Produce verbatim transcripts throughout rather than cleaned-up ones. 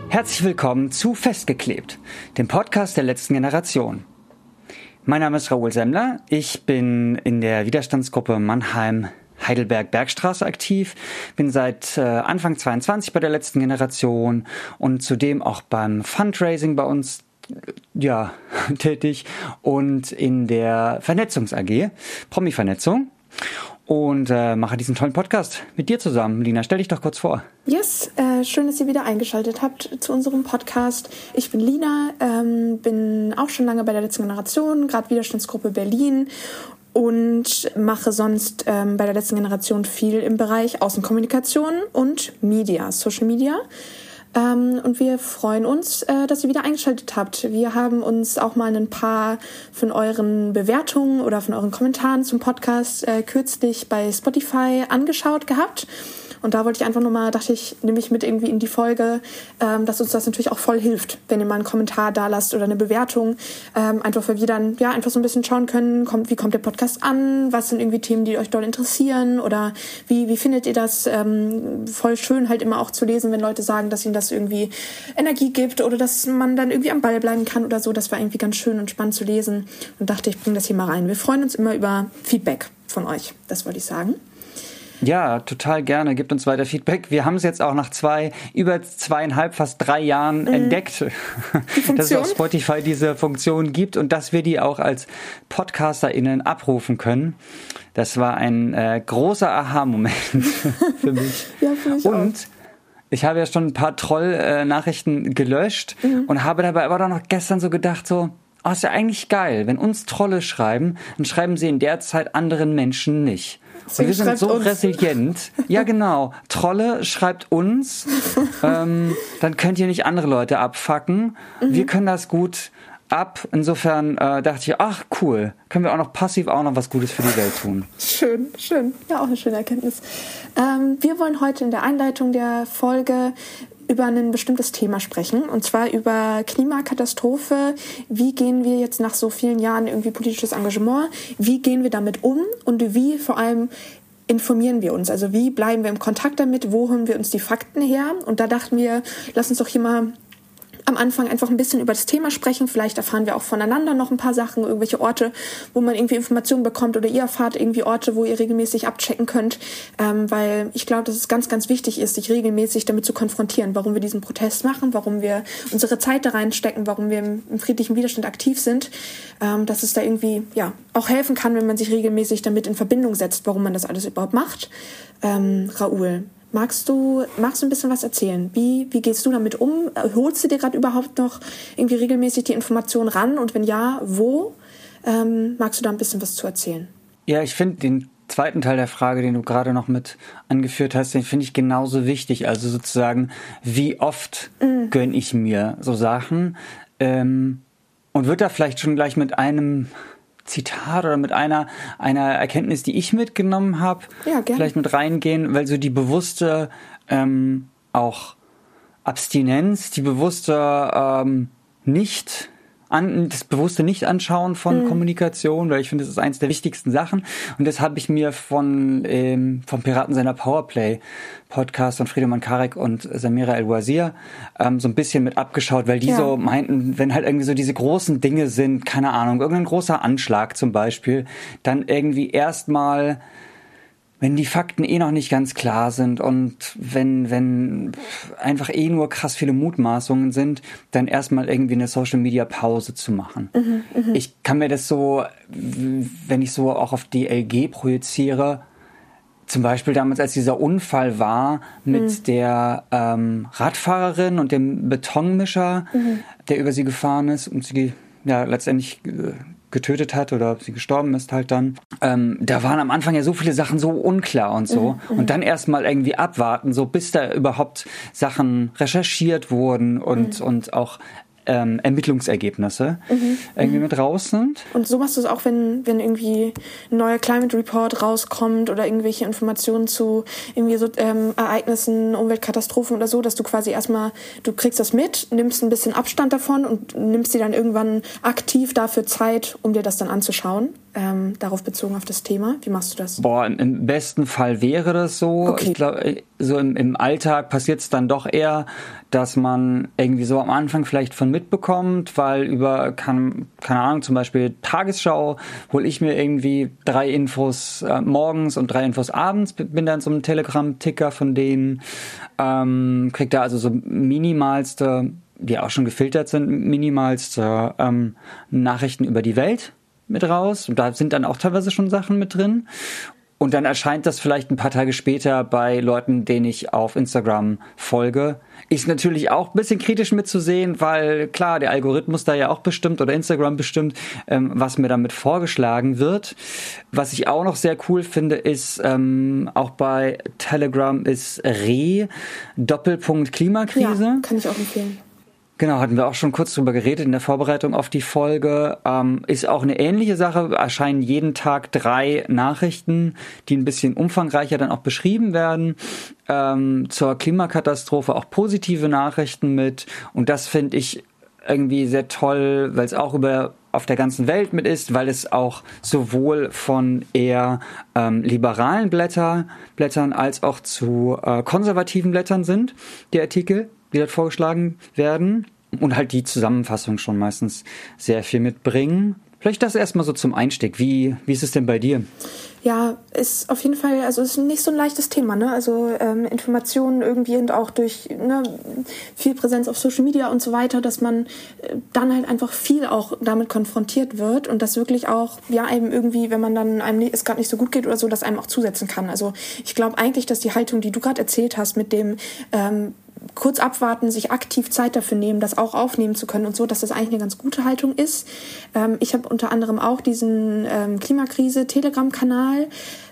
Herzlich willkommen zu Festgeklebt, dem Podcast der letzten Generation. Mein Name ist Raoul Semmler, ich bin in der Widerstandsgruppe Mannheim-Heidelberg-Bergstraße aktiv, bin seit äh, Anfang zweiundzwanzig bei der letzten Generation und zudem auch beim Fundraising bei uns ja, tätig und in der Vernetzungs-A G, Promi-Vernetzung. Und äh, mache diesen tollen Podcast mit dir zusammen. Lina, stell dich doch kurz vor. Yes, äh, schön, dass ihr wieder eingeschaltet habt zu unserem Podcast. Ich bin Lina, ähm, bin auch schon lange bei der letzten Generation, gerade Widerstandsgruppe Berlin und mache sonst ähm, bei der letzten Generation viel im Bereich Außenkommunikation und Media, Social Media. Ähm, und wir freuen uns, äh, dass ihr wieder eingeschaltet habt. Wir haben uns auch mal ein paar von euren Bewertungen oder von euren Kommentaren zum Podcast äh, kürzlich bei Spotify angeschaut gehabt. Und da wollte ich einfach nochmal, dachte ich, nehme ich mit irgendwie in die Folge, ähm, dass uns das natürlich auch voll hilft, wenn ihr mal einen Kommentar da lasst oder eine Bewertung. Ähm, einfach, weil wir dann ja einfach so ein bisschen schauen können, kommt, wie kommt der Podcast an, was sind irgendwie Themen, die euch doll interessieren oder wie, wie findet ihr das? Ähm, voll schön halt immer auch zu lesen, wenn Leute sagen, dass ihnen das irgendwie Energie gibt oder dass man dann irgendwie am Ball bleiben kann oder so. Das war irgendwie ganz schön und spannend zu lesen und dachte, ich bringe das hier mal rein. Wir freuen uns immer über Feedback von euch, das wollte ich sagen. Ja, total gerne. Gebt uns weiter Feedback. Wir haben es jetzt auch nach zwei, über zweieinhalb, fast drei Jahren mhm. entdeckt, dass es auf Spotify diese Funktion gibt und dass wir die auch als PodcasterInnen abrufen können. Das war ein äh, großer Aha-Moment für mich. Ja, für mich und auch. Ich habe ja schon ein paar Troll-Nachrichten gelöscht mhm. und habe dabei aber doch noch gestern so gedacht, so, oh, ist ja eigentlich geil. Wenn uns Trolle schreiben, dann schreiben sie in der Zeit anderen Menschen nicht. Und wir sind so uns. resilient. Ja, genau. Trolle, schreibt uns. ähm, dann könnt ihr nicht andere Leute abfacken. Mhm. Wir können das gut ab. Insofern äh, dachte ich, ach cool, können wir auch noch passiv auch noch was Gutes für die Welt tun. Schön, schön. Ja, auch eine schöne Erkenntnis. Ähm, wir wollen heute in der Einleitung der Folge über ein bestimmtes Thema sprechen, und zwar über Klimakatastrophe. Wie gehen wir jetzt nach so vielen Jahren irgendwie politisches Engagement, wie gehen wir damit um und wie vor allem informieren wir uns? Also wie bleiben wir im Kontakt damit, wo holen wir uns die Fakten her? Und da dachten wir, lass uns doch hier mal am Anfang einfach ein bisschen über das Thema sprechen. Vielleicht erfahren wir auch voneinander noch ein paar Sachen, irgendwelche Orte, wo man irgendwie Informationen bekommt oder ihr erfahrt irgendwie Orte, wo ihr regelmäßig abchecken könnt, ähm, weil ich glaube, dass es ganz, ganz wichtig ist, sich regelmäßig damit zu konfrontieren, warum wir diesen Protest machen, warum wir unsere Zeit da reinstecken, warum wir im, im friedlichen Widerstand aktiv sind, ähm, dass es da irgendwie ja auch helfen kann, wenn man sich regelmäßig damit in Verbindung setzt, warum man das alles überhaupt macht. Ähm, Raoul, Magst du, magst du ein bisschen was erzählen? Wie, wie gehst du damit um? Holst du dir gerade überhaupt noch irgendwie regelmäßig die Informationen ran? Und wenn ja, wo? Ähm, magst du da ein bisschen was zu erzählen? Ja, ich finde den zweiten Teil der Frage, den du gerade noch mit angeführt hast, den finde ich genauso wichtig. Also sozusagen, wie oft mm. gönne ich mir so Sachen? Ähm, und würde da vielleicht schon gleich mit einem Zitat oder mit einer einer Erkenntnis, die ich mitgenommen habe, ja, vielleicht mit reingehen, weil so die bewusste ähm, auch Abstinenz, die bewusste ähm, nicht an, das bewusste Nicht-Anschauen von mhm. Kommunikation, weil ich finde, das ist eins der wichtigsten Sachen. Und das habe ich mir von ähm, vom Piraten seiner Powerplay Podcast von Friedemann Karik und Samira El-Wazir ähm, so ein bisschen mit abgeschaut, weil die ja. so meinten, wenn halt irgendwie so diese großen Dinge sind, keine Ahnung, irgendein großer Anschlag zum Beispiel, dann irgendwie erstmal, wenn die Fakten eh noch nicht ganz klar sind und wenn wenn einfach eh nur krass viele Mutmaßungen sind, dann erstmal irgendwie eine Social-Media-Pause zu machen. Mhm, mh. Ich kann mir das so, wenn ich so auch auf die L G projiziere, zum Beispiel damals, als dieser Unfall war mit mhm. der ähm, Radfahrerin und dem Betonmischer, mhm. der über sie gefahren ist und sie ja letztendlich äh, getötet hat oder sie gestorben ist halt dann. Ähm, da waren am Anfang ja so viele Sachen so unklar und so. Mhm. Und dann erstmal irgendwie abwarten, so bis da überhaupt Sachen recherchiert wurden und, mhm. und auch ähm, Ermittlungsergebnisse mhm. irgendwie mit raus sind. Und so machst du es auch, wenn, wenn irgendwie ein neuer Climate Report rauskommt oder irgendwelche Informationen zu irgendwie so ähm, Ereignissen, Umweltkatastrophen oder so, dass du quasi erstmal, du kriegst das mit, nimmst ein bisschen Abstand davon und nimmst dir dann irgendwann aktiv dafür Zeit, um dir das dann anzuschauen? ähm, darauf bezogen auf das Thema? Wie machst du das? Boah, im, im besten Fall wäre das so. Okay. Ich glaube, so im, im Alltag passiert es dann doch eher, dass man irgendwie so am Anfang vielleicht von mitbekommt, weil über, kann, keine Ahnung, zum Beispiel Tagesschau, hole ich mir irgendwie drei Infos äh, morgens und drei Infos abends, bin dann so ein Telegram-Ticker von denen, ähm, krieg da also so minimalste, die auch schon gefiltert sind, minimalste ähm, Nachrichten über die Welt mit raus. Und da sind dann auch teilweise schon Sachen mit drin. Und dann erscheint das vielleicht ein paar Tage später bei Leuten, denen ich auf Instagram folge. Ist natürlich auch ein bisschen kritisch mitzusehen, weil klar, der Algorithmus da ja auch bestimmt oder Instagram bestimmt, ähm, was mir damit vorgeschlagen wird. Was ich auch noch sehr cool finde, ist ähm, auch bei Telegram ist Re, Doppelpunkt Klimakrise. Ja, kann ich auch empfehlen. Genau, hatten wir auch schon kurz drüber geredet in der Vorbereitung auf die Folge. Ähm, ist auch eine ähnliche Sache, erscheinen jeden Tag drei Nachrichten, die ein bisschen umfangreicher dann auch beschrieben werden. Ähm, zur Klimakatastrophe auch positive Nachrichten mit. Und das finde ich irgendwie sehr toll, weil es auch über auf der ganzen Welt mit ist, weil es auch sowohl von eher ähm, liberalen Blätter, Blättern als auch zu äh, konservativen Blättern sind, die Artikel, die dort vorgeschlagen werden und halt die Zusammenfassung schon meistens sehr viel mitbringen. Vielleicht das erstmal so zum Einstieg. Wie, wie ist es denn bei dir? Ja, ist auf jeden Fall, also ist nicht so ein leichtes Thema, ne? Also ähm, Informationen irgendwie und auch durch ne, viel Präsenz auf Social Media und so weiter, dass man äh, dann halt einfach viel auch damit konfrontiert wird und das wirklich auch, ja, einem irgendwie, wenn man dann einem es gerade nicht so gut geht oder so, dass einem auch zusetzen kann. Also ich glaube eigentlich, dass die Haltung, die du gerade erzählt hast, mit dem ähm, kurz abwarten, sich aktiv Zeit dafür nehmen, das auch aufnehmen zu können und so, dass das eigentlich eine ganz gute Haltung ist. Ähm, ich habe unter anderem auch diesen ähm, Klimakrise-Telegram-Kanal.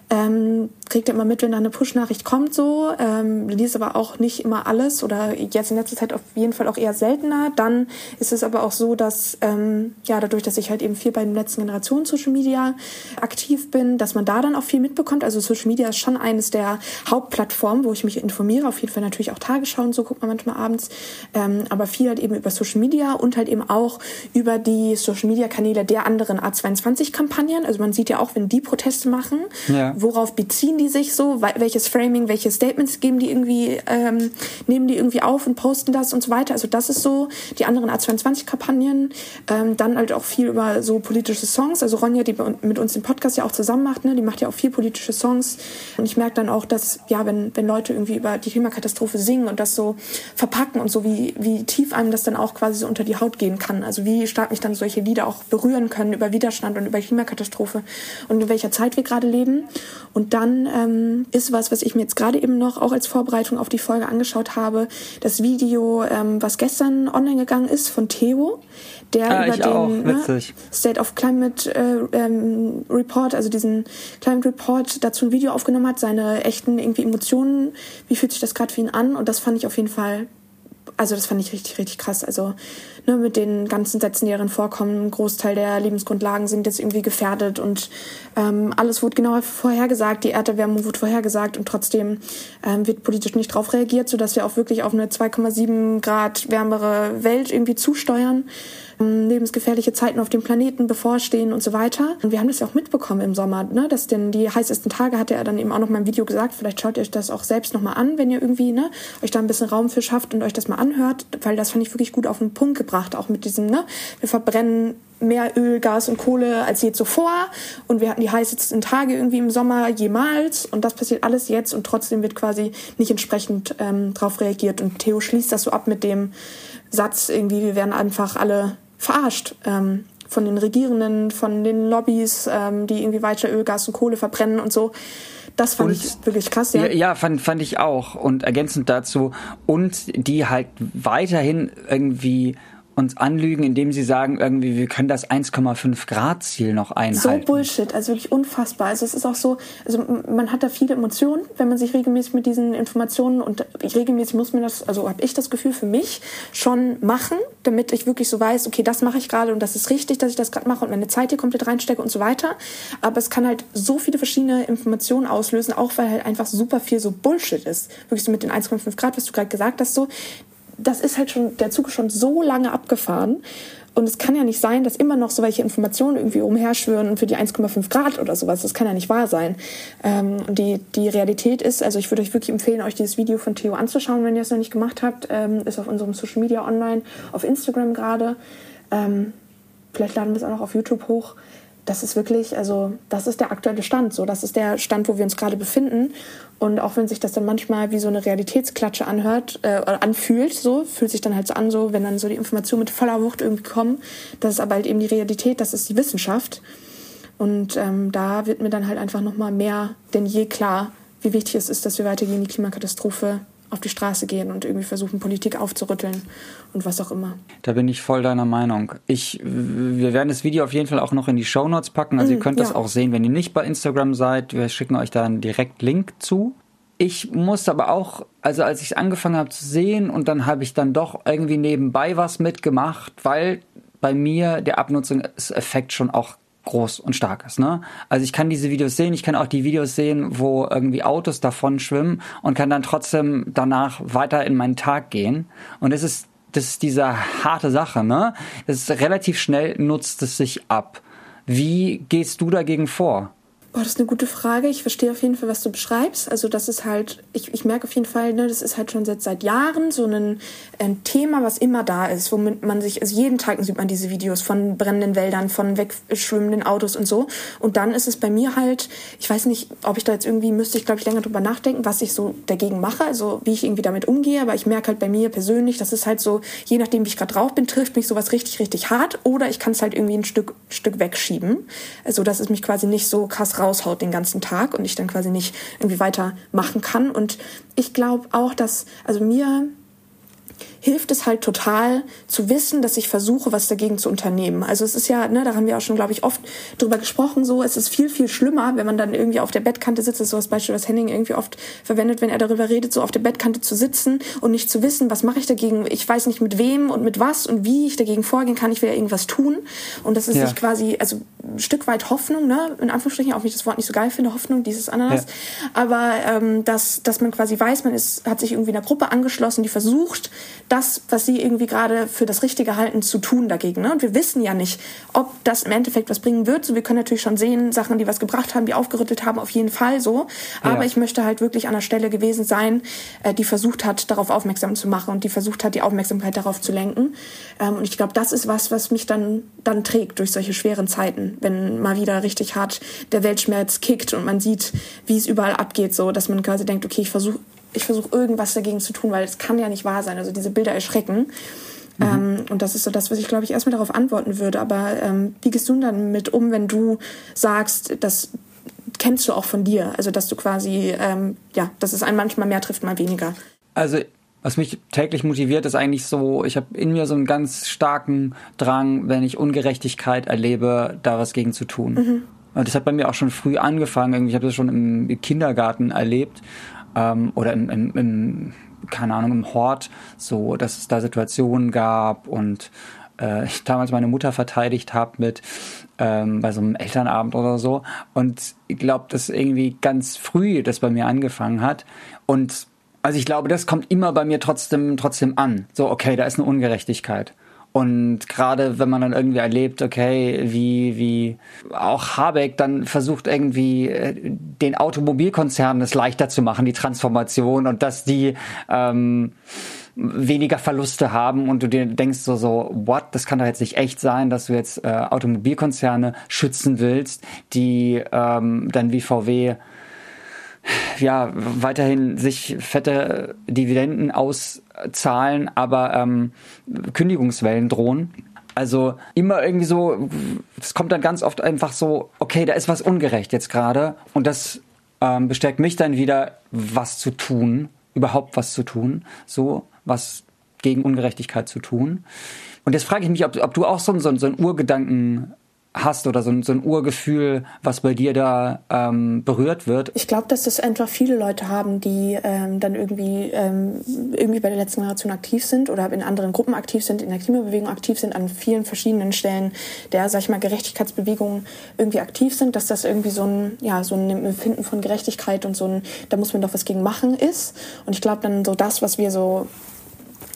Ähm, kriegt er immer mit, wenn da eine Push-Nachricht kommt, so. Ähm, liest aber auch nicht immer alles oder jetzt in letzter Zeit auf jeden Fall auch eher seltener. Dann ist es aber auch so, dass, ähm, ja, dadurch, dass ich halt eben viel bei den letzten Generationen Social Media aktiv bin, dass man da dann auch viel mitbekommt. Also Social Media ist schon eines der Hauptplattformen, wo ich mich informiere. Auf jeden Fall natürlich auch Tagesschau und so guckt man manchmal abends. Ähm, aber viel halt eben über Social Media und halt eben auch über die Social Media Kanäle der anderen A zweiundzwanzig Kampagnen. Also man sieht ja auch, wenn die Proteste machen, ja. Worauf beziehen die sich so, welches Framing, welche Statements geben die irgendwie, ähm, nehmen die irgendwie auf und posten das und so weiter. Also das ist so die anderen A zweiundzwanzig-Kampagnen. Ähm, dann halt auch viel über so politische Songs. Also Ronja, die mit uns den Podcast ja auch zusammen macht, ne, die macht ja auch viel politische Songs. Und ich merke dann auch, dass, ja, wenn, wenn Leute irgendwie über die Klimakatastrophe singen und das so verpacken und so, wie, wie tief einem das dann auch quasi so unter die Haut gehen kann. Also wie stark mich dann solche Lieder auch berühren können über Widerstand und über Klimakatastrophe und in welcher Zeit wir gerade leben. Und dann ähm, ist was, was ich mir jetzt gerade eben noch auch als Vorbereitung auf die Folge angeschaut habe, das Video, ähm, was gestern online gegangen ist von Theo, der ah, über ich den auch. Ne, State of Climate äh, ähm, Report, also diesen Climate Report, dazu ein Video aufgenommen hat, seine echten irgendwie Emotionen, wie fühlt sich das gerade für ihn an? Und das fand ich auf jeden Fall, also das fand ich richtig, richtig krass. Also ne, mit den ganzen Sätzen, die darin vorkommen, ein Großteil der Lebensgrundlagen sind jetzt irgendwie gefährdet und ähm, alles wurde genau vorhergesagt, die Erderwärmung wurde vorhergesagt und trotzdem ähm, wird politisch nicht drauf reagiert, sodass wir auch wirklich auf eine zwei Komma sieben Grad wärmere Welt irgendwie zusteuern. Lebensgefährliche Zeiten auf dem Planeten bevorstehen und so weiter. Und wir haben das ja auch mitbekommen im Sommer, ne? Dass denn die heißesten Tage, hat er dann eben auch noch mal im Video gesagt, vielleicht schaut ihr euch das auch selbst noch mal an, wenn ihr irgendwie ne, euch da ein bisschen Raum für schafft und euch das mal anhört, weil das fand ich wirklich gut auf den Punkt gebracht, auch mit diesem, ne, wir verbrennen mehr Öl, Gas und Kohle als je zuvor und wir hatten die heißesten Tage irgendwie im Sommer jemals und das passiert alles jetzt und trotzdem wird quasi nicht entsprechend ähm, drauf reagiert und Theo schließt das so ab mit dem Satz irgendwie, wir werden einfach alle verarscht ähm, von den Regierenden, von den Lobbys, ähm, die irgendwie weiter Öl, Gas und Kohle verbrennen und so. Das fand und, ich wirklich krass, ja. Ja, ja fand, fand ich auch. Und ergänzend dazu, und die halt weiterhin irgendwie uns anlügen, indem sie sagen, irgendwie, wir können das eins Komma fünf Grad Ziel noch einhalten. So Bullshit, also wirklich unfassbar. Also es ist auch so, also man hat da viele Emotionen, wenn man sich regelmäßig mit diesen Informationen und ich regelmäßig muss mir das, also habe ich das Gefühl für mich schon machen, damit ich wirklich so weiß, okay, das mache ich gerade und das ist richtig, dass ich das gerade mache und meine Zeit hier komplett reinstecke und so weiter. Aber es kann halt so viele verschiedene Informationen auslösen, auch weil halt einfach super viel so Bullshit ist. Wirklich so mit den eins Komma fünf Grad, was du gerade gesagt hast, so. Das ist halt schon, der Zug ist schon so lange abgefahren Und es kann ja nicht sein, dass immer noch so welche Informationen irgendwie umherschwören und für die eins Komma fünf Grad oder sowas. Das kann ja nicht wahr sein. Ähm, und die, die Realität ist, also ich würde euch wirklich empfehlen, euch dieses Video von Theo anzuschauen, wenn ihr es noch nicht gemacht habt. Ähm, ist auf unserem Social Media online, auf Instagram gerade. Ähm, vielleicht laden wir es auch noch auf YouTube hoch. Das ist wirklich, also das ist der aktuelle Stand. So, das ist der Stand, wo wir uns gerade befinden. Und auch wenn sich das dann manchmal wie so eine Realitätsklatsche anhört, äh, oder anfühlt, so fühlt sich dann halt so an, so wenn dann so die Informationen mit voller Wucht irgendwie kommen. Das ist aber halt eben die Realität, das ist die Wissenschaft. Und ähm, da wird mir dann halt einfach nochmal mehr denn je klar, wie wichtig es ist, dass wir weiter gegen die Klimakatastrophe auf die Straße gehen und irgendwie versuchen, Politik aufzurütteln und was auch immer. Da bin ich voll deiner Meinung. Ich, wir werden das Video auf jeden Fall auch noch in die Shownotes packen. Also mm, ihr könnt ja. das auch sehen, wenn ihr nicht bei Instagram seid. Wir schicken euch da einen direkt Link zu. Ich musste aber auch, also als ich angefangen habe zu sehen und dann habe ich dann doch irgendwie nebenbei was mitgemacht, weil bei mir der Abnutzungseffekt schon auch groß und stark ist, ne? Also ich kann diese Videos sehen, ich kann auch die Videos sehen, wo irgendwie Autos davon schwimmen und kann dann trotzdem danach weiter in meinen Tag gehen. Und das ist, das ist diese harte Sache, ne? Das ist relativ schnell, nutzt es sich ab. Wie gehst du dagegen vor? Oh, das ist eine gute Frage. Ich verstehe auf jeden Fall, was du beschreibst. Also das ist halt, ich, ich merke auf jeden Fall, ne, das ist halt schon seit, seit Jahren so ein, ein Thema, was immer da ist, womit man sich, also jeden Tag sieht man diese Videos von brennenden Wäldern, von wegschwimmenden Autos und so. Und dann ist es bei mir halt, ich weiß nicht, ob ich da jetzt irgendwie, müsste ich glaube ich länger drüber nachdenken, was ich so dagegen mache, also wie ich irgendwie damit umgehe. Aber ich merke halt bei mir persönlich, das ist halt so, je nachdem wie ich gerade drauf bin, trifft mich sowas richtig, richtig hart. Oder ich kann es halt irgendwie ein Stück, Stück wegschieben. Also dass es mich quasi nicht so krass raushaut den ganzen Tag und ich dann quasi nicht irgendwie weitermachen kann. Und ich glaube auch, dass, also mir hilft es halt total zu wissen, dass ich versuche, was dagegen zu unternehmen. Also es ist ja, ne, da haben wir auch schon, glaube ich, oft drüber gesprochen, so, es ist viel, viel schlimmer, wenn man dann irgendwie auf der Bettkante sitzt, das ist so das Beispiel, was Henning irgendwie oft verwendet, wenn er darüber redet, so auf der Bettkante zu sitzen und nicht zu wissen, was mache ich dagegen, ich weiß nicht mit wem und mit was und wie ich dagegen vorgehen kann, ich will ja irgendwas tun. Und das ist ja. sich quasi, also ein Stück weit Hoffnung, ne, in Anführungsstrichen, auch wenn ich das Wort nicht so geil finde, Hoffnung, dieses Ananas, ja. aber ähm, dass, dass man quasi weiß, man ist, hat sich irgendwie einer Gruppe angeschlossen, die versucht, das, was sie irgendwie gerade für das Richtige halten, zu tun dagegen. Ne? Und wir wissen ja nicht, ob das im Endeffekt was bringen wird. So, wir können natürlich schon sehen, Sachen, die was gebracht haben, die aufgerüttelt haben, auf jeden Fall so. Aber ja. ich möchte halt wirklich an der Stelle gewesen sein, äh, die versucht hat, darauf aufmerksam zu machen und die versucht hat, die Aufmerksamkeit darauf zu lenken. Ähm, und ich glaube, das ist was, was mich dann, dann trägt durch solche schweren Zeiten, wenn mal wieder richtig hart der Weltschmerz kickt und man sieht, wie es überall abgeht, so, dass man quasi denkt, okay, ich versuche ich versuche irgendwas dagegen zu tun, weil es kann ja nicht wahr sein. Also diese Bilder erschrecken. Mhm. Ähm, und das ist so das, was ich, glaube ich, erstmal darauf antworten würde. Aber ähm, wie gehst du dann mit um, wenn du sagst, das kennst du auch von dir? Also dass du quasi, ähm, ja, dass es einen manchmal mehr trifft, mal weniger. Also was mich täglich motiviert, ist eigentlich so, ich habe in mir so einen ganz starken Drang, wenn ich Ungerechtigkeit erlebe, da was gegen zu tun. Mhm. Und das hat bei mir auch schon früh angefangen. Ich habe das schon im Kindergarten erlebt. Ähm, oder im, im, im, keine Ahnung, im Hort, so, dass es da Situationen gab und äh, ich damals meine Mutter verteidigt habe mit ähm, bei so einem Elternabend oder so. Und ich glaube, dass irgendwie ganz früh das bei mir angefangen hat. Und also ich glaube, das kommt immer bei mir trotzdem, trotzdem an. So, okay, da ist eine Ungerechtigkeit. Und gerade wenn man dann irgendwie erlebt, okay, wie wie auch Habeck dann versucht irgendwie den Automobilkonzernen es leichter zu machen, die Transformation und dass die ähm, weniger Verluste haben und du dir denkst so, so, what, das kann doch jetzt nicht echt sein, dass du jetzt äh, Automobilkonzerne schützen willst, die ähm, dann wie V W ja weiterhin sich fette Dividenden auszahlen, aber ähm, Kündigungswellen drohen. Also immer irgendwie so, es kommt dann ganz oft einfach so, okay, da ist was ungerecht jetzt gerade und das ähm, bestärkt mich dann wieder, was zu tun, überhaupt was zu tun, so was gegen Ungerechtigkeit zu tun. Und jetzt frage ich mich, ob, ob du auch so, so, so einen Urgedanken hast oder so ein, so ein Urgefühl, was bei dir da ähm, berührt wird? Ich glaube, dass das einfach viele Leute haben, die ähm, dann irgendwie ähm, irgendwie bei der letzten Generation aktiv sind oder in anderen Gruppen aktiv sind, in der Klimabewegung aktiv sind, an vielen verschiedenen Stellen der, sag ich mal, Gerechtigkeitsbewegungen irgendwie aktiv sind, dass das irgendwie so ein, ja, so ein Empfinden von Gerechtigkeit und so ein, da muss man doch was gegen machen ist. Und ich glaube dann so das, was wir so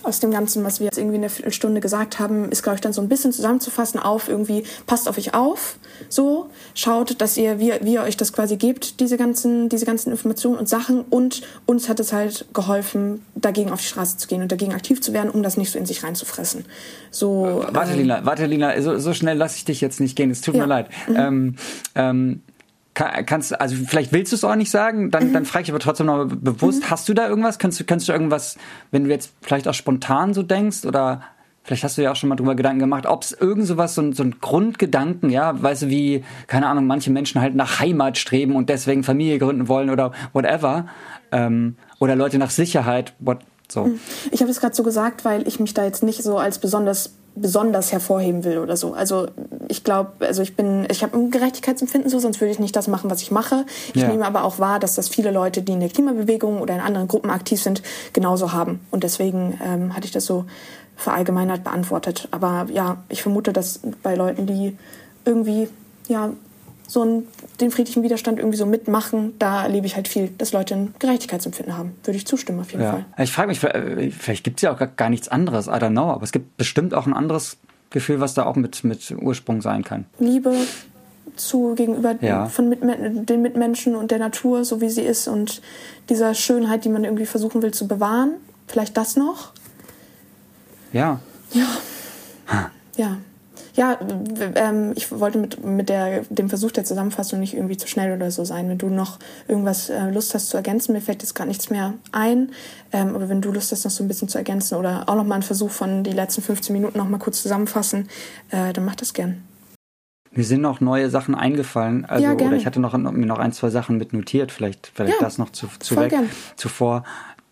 aus dem Ganzen, was wir jetzt irgendwie in einer Viertelstunde gesagt haben, ist, glaube ich, dann so ein bisschen zusammenzufassen auf irgendwie, passt auf euch auf, so, schaut, dass ihr, wie, wie ihr euch das quasi gebt, diese ganzen, diese ganzen Informationen und Sachen, und uns hat es halt geholfen, dagegen auf die Straße zu gehen und dagegen aktiv zu werden, um das nicht so in sich reinzufressen. So, warte, ähm, Lina, warte, Lina, so, so schnell lasse ich dich jetzt nicht gehen, es tut ja. mir leid. Mhm. Ähm, ähm, Kannst, also vielleicht willst du es auch nicht sagen, dann, mhm. dann frage ich aber trotzdem noch bewusst, mhm. hast du da irgendwas? Kannst du, kannst du irgendwas, wenn du jetzt vielleicht auch spontan so denkst, oder vielleicht hast du ja auch schon mal drüber Gedanken gemacht, ob es irgend sowas, so ein, so ein Grundgedanken, ja, weißt du, wie, keine Ahnung, manche Menschen halt nach Heimat streben und deswegen Familie gründen wollen oder whatever, ähm, oder Leute nach Sicherheit, what, so. Ich habe es gerade so gesagt, weil ich mich da jetzt nicht so als besonders besonders hervorheben will oder so. Also ich glaube, also ich bin, ich habe ein Gerechtigkeitsempfinden so, sonst würde ich nicht das machen, was ich mache. Ich ja. nehme aber auch wahr, dass das viele Leute, die in der Klimabewegung oder in anderen Gruppen aktiv sind, genauso haben. Und deswegen ähm, hatte ich das so verallgemeinert beantwortet. Aber ja, ich vermute, dass bei Leuten, die irgendwie ja so einen, den friedlichen Widerstand irgendwie so mitmachen, da erlebe ich halt viel, dass Leute ein Gerechtigkeitsempfinden haben. Würde ich zustimmen, auf jeden ja. Fall. Ich frage mich, vielleicht gibt es ja auch gar, gar nichts anderes, I don't know, aber es gibt bestimmt auch ein anderes Gefühl, was da auch mit, mit Ursprung sein kann. Liebe zu gegenüber ja. von Mitmen- den Mitmenschen und der Natur, so wie sie ist, und dieser Schönheit, die man irgendwie versuchen will zu bewahren. Vielleicht das noch? Ja. Ja. Hm. Ja. Ja, ähm, ich wollte mit, mit der, dem Versuch der Zusammenfassung nicht irgendwie zu schnell oder so sein. Wenn du noch irgendwas äh, Lust hast zu ergänzen, mir fällt jetzt gerade nichts mehr ein, ähm, aber wenn du Lust hast, noch so ein bisschen zu ergänzen oder auch noch mal einen Versuch von die letzten fünfzehn Minuten noch mal kurz zusammenfassen, äh, dann mach das gern. Mir sind noch neue Sachen eingefallen, also ja, oder ich hatte noch, mir noch ein, zwei Sachen mit notiert, vielleicht, vielleicht ja, das noch zu, zu weg, gern. zuvor.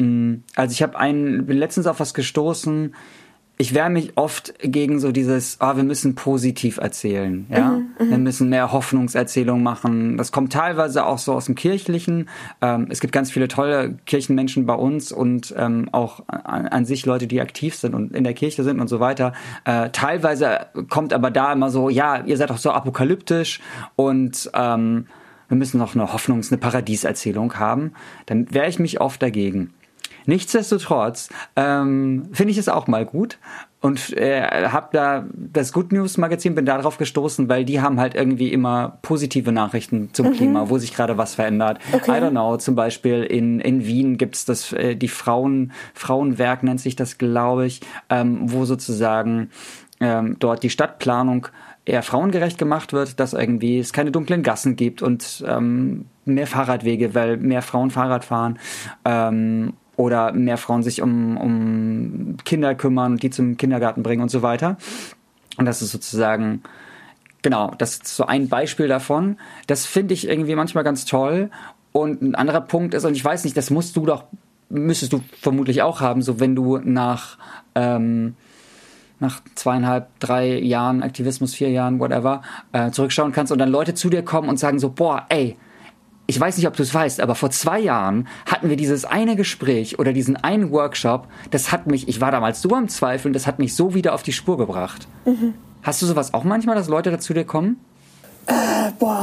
Also ich habe einen, bin letztens auf was gestoßen. Ich wehre mich oft gegen so dieses, ah, oh, wir müssen positiv erzählen, ja, mhm, wir müssen mehr Hoffnungserzählung machen. Das kommt teilweise auch so aus dem Kirchlichen. Ähm, es gibt ganz viele tolle Kirchenmenschen bei uns und ähm, auch an, an sich Leute, die aktiv sind und in der Kirche sind und so weiter. Äh, teilweise kommt aber da immer so, ja, ihr seid doch so apokalyptisch und ähm, wir müssen noch eine Hoffnungs-, eine Paradieserzählung haben. Dann wehre ich mich oft dagegen. Nichtsdestotrotz ähm, finde ich es auch mal gut und äh, habe da das Good News Magazin, bin da drauf gestoßen, weil die haben halt irgendwie immer positive Nachrichten zum mhm. Klima, wo sich gerade was verändert. Okay. I don't know, zum Beispiel in in Wien gibt's das, äh, die Frauen Frauenwerk nennt sich das, glaube ich, ähm, wo sozusagen ähm, dort die Stadtplanung eher frauengerecht gemacht wird, dass irgendwie es keine dunklen Gassen gibt und ähm, mehr Fahrradwege, weil mehr Frauen Fahrrad fahren. Ähm, oder mehr Frauen sich um, um Kinder kümmern und die zum Kindergarten bringen und so weiter. Und das ist sozusagen, genau, das ist so ein Beispiel davon. Das finde ich irgendwie manchmal ganz toll. Und ein anderer Punkt ist, und ich weiß nicht, das musst du doch, müsstest du vermutlich auch haben, so wenn du nach, ähm, nach zweieinhalb, drei Jahren Aktivismus, vier Jahren, whatever, äh, zurückschauen kannst und dann Leute zu dir kommen und sagen so, boah, ey, ich weiß nicht, ob du es weißt, aber vor zwei Jahren hatten wir dieses eine Gespräch oder diesen einen Workshop, das hat mich, ich war damals so am Zweifeln, das hat mich so wieder auf die Spur gebracht. Mhm. Hast du sowas auch manchmal, dass Leute dazu dir kommen? Äh, boah,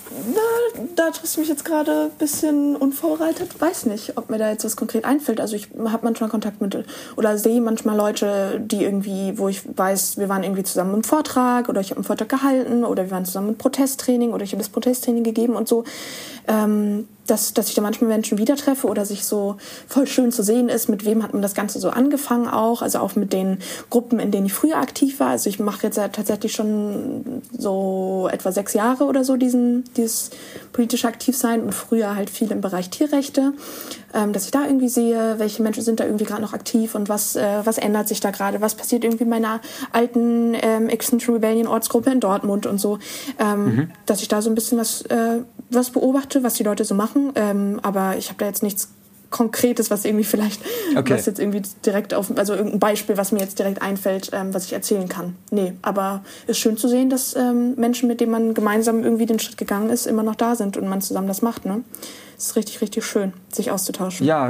na, da triffst du mich jetzt gerade ein bisschen unvorbereitet. Weiß nicht, ob mir da jetzt was konkret einfällt. Also ich habe manchmal Kontakt mit oder sehe manchmal Leute, die irgendwie, wo ich weiß, wir waren irgendwie zusammen im Vortrag oder ich habe einen Vortrag gehalten oder wir waren zusammen im Protesttraining oder ich habe das Protesttraining gegeben und so. Ähm, dass, dass ich da manchmal Menschen wieder treffe oder sich so voll schön zu sehen ist, mit wem hat man das Ganze so angefangen auch, also auch mit den Gruppen, in denen ich früher aktiv war. Also ich mache jetzt ja tatsächlich schon so etwa sechs Jahre oder so diesen, dieses politische Aktivsein und früher halt viel im Bereich Tierrechte, ähm, dass ich da irgendwie sehe, welche Menschen sind da irgendwie gerade noch aktiv und was, äh, was ändert sich da gerade, was passiert irgendwie in meiner alten ähm, Extinction Rebellion Ortsgruppe in Dortmund und so, ähm, mhm. dass ich da so ein bisschen was, äh, was beobachte, was die Leute so machen. Ähm, aber ich habe da jetzt nichts Konkretes, was irgendwie vielleicht, okay. was jetzt irgendwie direkt auf, also irgendein Beispiel, was mir jetzt direkt einfällt, ähm, was ich erzählen kann. Nee, aber ist schön zu sehen, dass ähm, Menschen, mit denen man gemeinsam irgendwie den Schritt gegangen ist, immer noch da sind und man zusammen das macht, ne? Es ist richtig, richtig schön, sich auszutauschen. Ja, das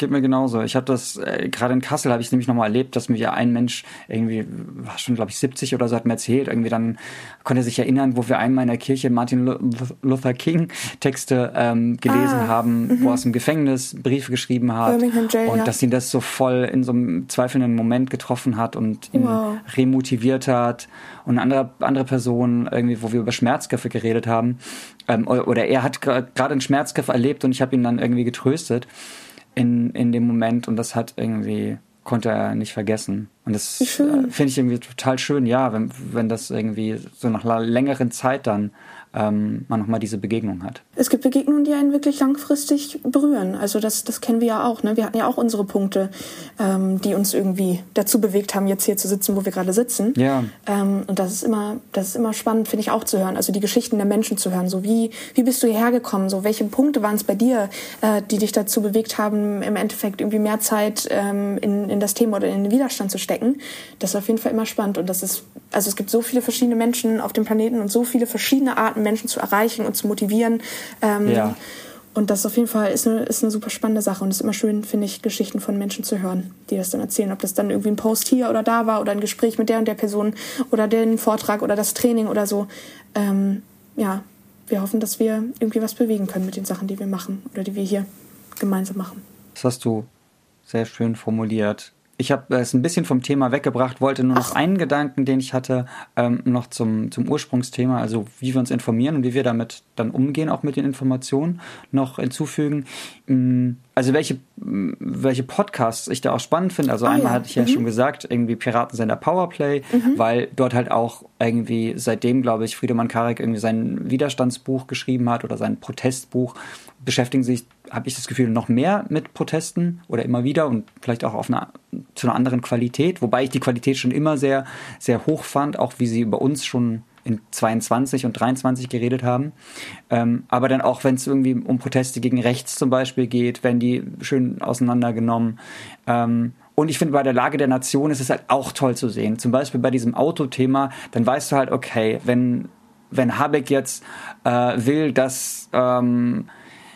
geht mir genauso. Ich habe das, äh, gerade in Kassel habe ich es nämlich nochmal erlebt, dass mir ein Mensch irgendwie, war schon glaube ich siebzig oder so, hat mir erzählt, irgendwie dann konnte er sich erinnern, wo wir einmal in der Kirche Martin Luther King Texte ähm, gelesen ah, haben, m-hmm. wo er aus dem Gefängnis Briefe geschrieben hat. Birmingham Jail, und ja. dass ihn das so voll in so einem zweifelnden Moment getroffen hat und ihn wow. remotiviert hat. Und eine andere, andere Person, irgendwie, wo wir über Schmerzgriffe geredet haben, ähm, oder, oder er hat gerade einen Schmerzgriff erlebt und ich habe ihn dann irgendwie getröstet in, in dem Moment, und das hat irgendwie, konnte er nicht vergessen. Und das äh, finde ich irgendwie total schön, ja, wenn, wenn das irgendwie so nach einer längeren Zeit dann ähm, man nochmal diese Begegnung hat. Es gibt Begegnungen, die einen wirklich langfristig berühren. Also das, das kennen wir ja auch. Ne? Wir hatten ja auch unsere Punkte, ähm, die uns irgendwie dazu bewegt haben, jetzt hier zu sitzen, wo wir gerade sitzen. Ja. Ähm, und das ist immer, das ist immer spannend, finde ich auch zu hören. Also die Geschichten der Menschen zu hören. So wie, wie bist du hierher gekommen? So welche Punkte waren es bei dir, äh, die dich dazu bewegt haben, im Endeffekt irgendwie mehr Zeit ähm, in, in das Thema oder in den Widerstand zu stecken? Das ist auf jeden Fall immer spannend. Und das ist, also es gibt so viele verschiedene Menschen auf dem Planeten und so viele verschiedene Arten, Menschen zu erreichen und zu motivieren. Ähm, ja. Und das auf jeden Fall ist eine, ist eine super spannende Sache. Und es ist immer schön, finde ich, Geschichten von Menschen zu hören, die das dann erzählen. Ob das dann irgendwie ein Post hier oder da war oder ein Gespräch mit der und der Person oder den Vortrag oder das Training oder so. Ähm, ja, wir hoffen, dass wir irgendwie was bewegen können mit den Sachen, die wir machen oder die wir hier gemeinsam machen. Das hast du sehr schön formuliert. Ich habe es ein bisschen vom Thema weggebracht, wollte nur noch Ach. einen Gedanken, den ich hatte, ähm, noch zum, zum Ursprungsthema, also wie wir uns informieren und wie wir damit dann umgehen, auch mit den Informationen, noch hinzufügen. Also welche, welche Podcasts ich da auch spannend finde. Also ah, einmal ja. hatte ich ja mhm. schon gesagt, irgendwie Piratensender Powerplay, mhm. weil dort halt auch irgendwie seitdem, glaube ich, Friedemann Karik irgendwie sein Widerstandsbuch geschrieben hat oder sein Protestbuch, beschäftigen sich, habe ich das Gefühl, noch mehr mit Protesten oder immer wieder und vielleicht auch auf eine, zu einer anderen Qualität, wobei ich die Qualität schon immer sehr, sehr hoch fand, auch wie sie über uns schon in zweiundzwanzig und dreiundzwanzig geredet haben. Ähm, aber dann auch, wenn es irgendwie um Proteste gegen rechts zum Beispiel geht, werden die schön auseinandergenommen. Ähm, und ich finde, bei der Lage der Nation ist es halt auch toll zu sehen. Zum Beispiel bei diesem Autothema, dann weißt du halt, okay, wenn, wenn Habeck jetzt äh, will, dass ähm,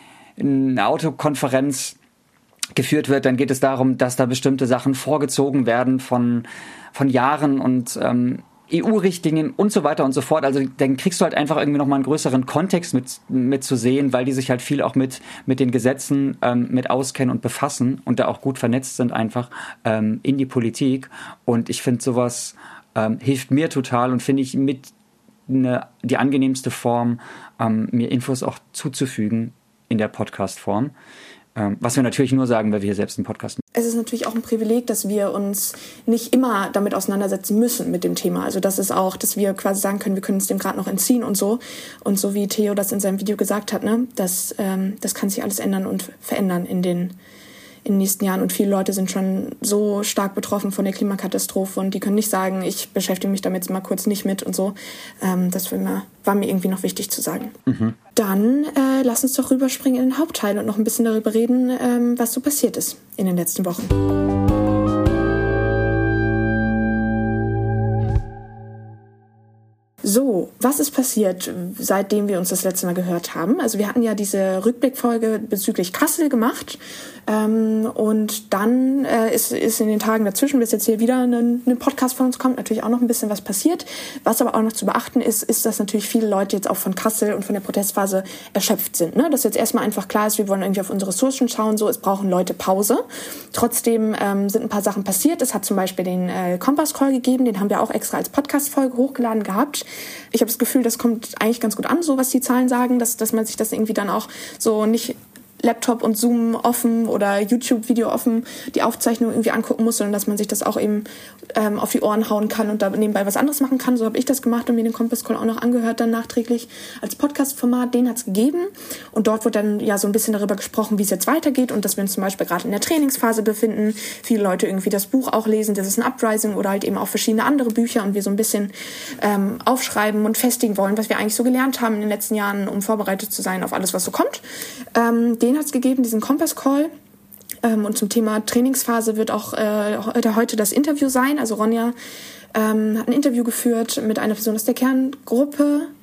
eine Autokonferenz geführt wird, dann geht es darum, dass da bestimmte Sachen vorgezogen werden von, von Jahren und ähm, E U-Richtlinien und so weiter und so fort. Also dann kriegst du halt einfach irgendwie nochmal einen größeren Kontext mit, mit zu sehen, weil die sich halt viel auch mit, mit den Gesetzen ähm, mit auskennen und befassen und da auch gut vernetzt sind einfach ähm, in die Politik. Und ich finde, sowas ähm, hilft mir total und finde ich mit eine, die angenehmste Form, ähm, mir Infos auch zuzufügen in der Podcast-Form. Ähm, was wir natürlich nur sagen, weil wir hier selbst einen Podcast machen. Es ist natürlich auch ein Privileg, dass wir uns nicht immer damit auseinandersetzen müssen mit dem Thema. Also das ist auch, dass wir quasi sagen können, wir können uns dem gerade noch entziehen und so. Und so wie Theo das in seinem Video gesagt hat, ne, das, ähm, das kann sich alles ändern und verändern in den, in den nächsten Jahren. Und viele Leute sind schon so stark betroffen von der Klimakatastrophe und die können nicht sagen, ich beschäftige mich damit jetzt mal kurz nicht mit und so. Ähm, das war mir, war mir irgendwie noch wichtig zu sagen. Mhm. Dann äh, lass uns doch rüberspringen in den Hauptteil und noch ein bisschen darüber reden, ähm, was so passiert ist in den letzten Wochen. So, was ist passiert, seitdem wir uns das letzte Mal gehört haben? Also wir hatten ja diese Rückblickfolge bezüglich Kassel gemacht ähm, und dann äh, ist, ist in den Tagen dazwischen, bis jetzt hier wieder ein, ein Podcast von uns kommt, natürlich auch noch ein bisschen was passiert. Was aber auch noch zu beachten ist, ist, dass natürlich viele Leute jetzt auch von Kassel und von der Protestphase erschöpft sind. Ne? Dass jetzt erstmal einfach klar ist, wir wollen irgendwie auf unsere Ressourcen schauen, so, es brauchen Leute Pause. Trotzdem ähm, sind ein paar Sachen passiert. Es hat zum Beispiel den äh, Kompass-Call gegeben, den haben wir auch extra als Podcast-Folge hochgeladen gehabt. Ich habe das Gefühl, das kommt eigentlich ganz gut an, so was die Zahlen sagen, dass, dass man sich das irgendwie dann auch so nicht Laptop und Zoom offen oder YouTube-Video offen die Aufzeichnung irgendwie angucken muss, sondern dass man sich das auch eben ähm, auf die Ohren hauen kann und da nebenbei was anderes machen kann. So habe ich das gemacht und mir den Kompass Call auch noch angehört, dann nachträglich als Podcast-Format. Den hat es gegeben und dort wurde dann ja so ein bisschen darüber gesprochen, wie es jetzt weitergeht und dass wir uns zum Beispiel gerade in der Trainingsphase befinden. Viele Leute irgendwie das Buch auch lesen, das ist ein Uprising oder halt eben auch verschiedene andere Bücher und wir so ein bisschen ähm, aufschreiben und festigen wollen, was wir eigentlich so gelernt haben in den letzten Jahren, um vorbereitet zu sein auf alles, was so kommt. Ähm, Den hat es gegeben, diesen Kompass-Call. Ähm, und zum Thema Trainingsphase wird auch äh, heute das Interview sein. Also Ronja ähm, hat ein Interview geführt mit einer Person aus der Kerngruppe.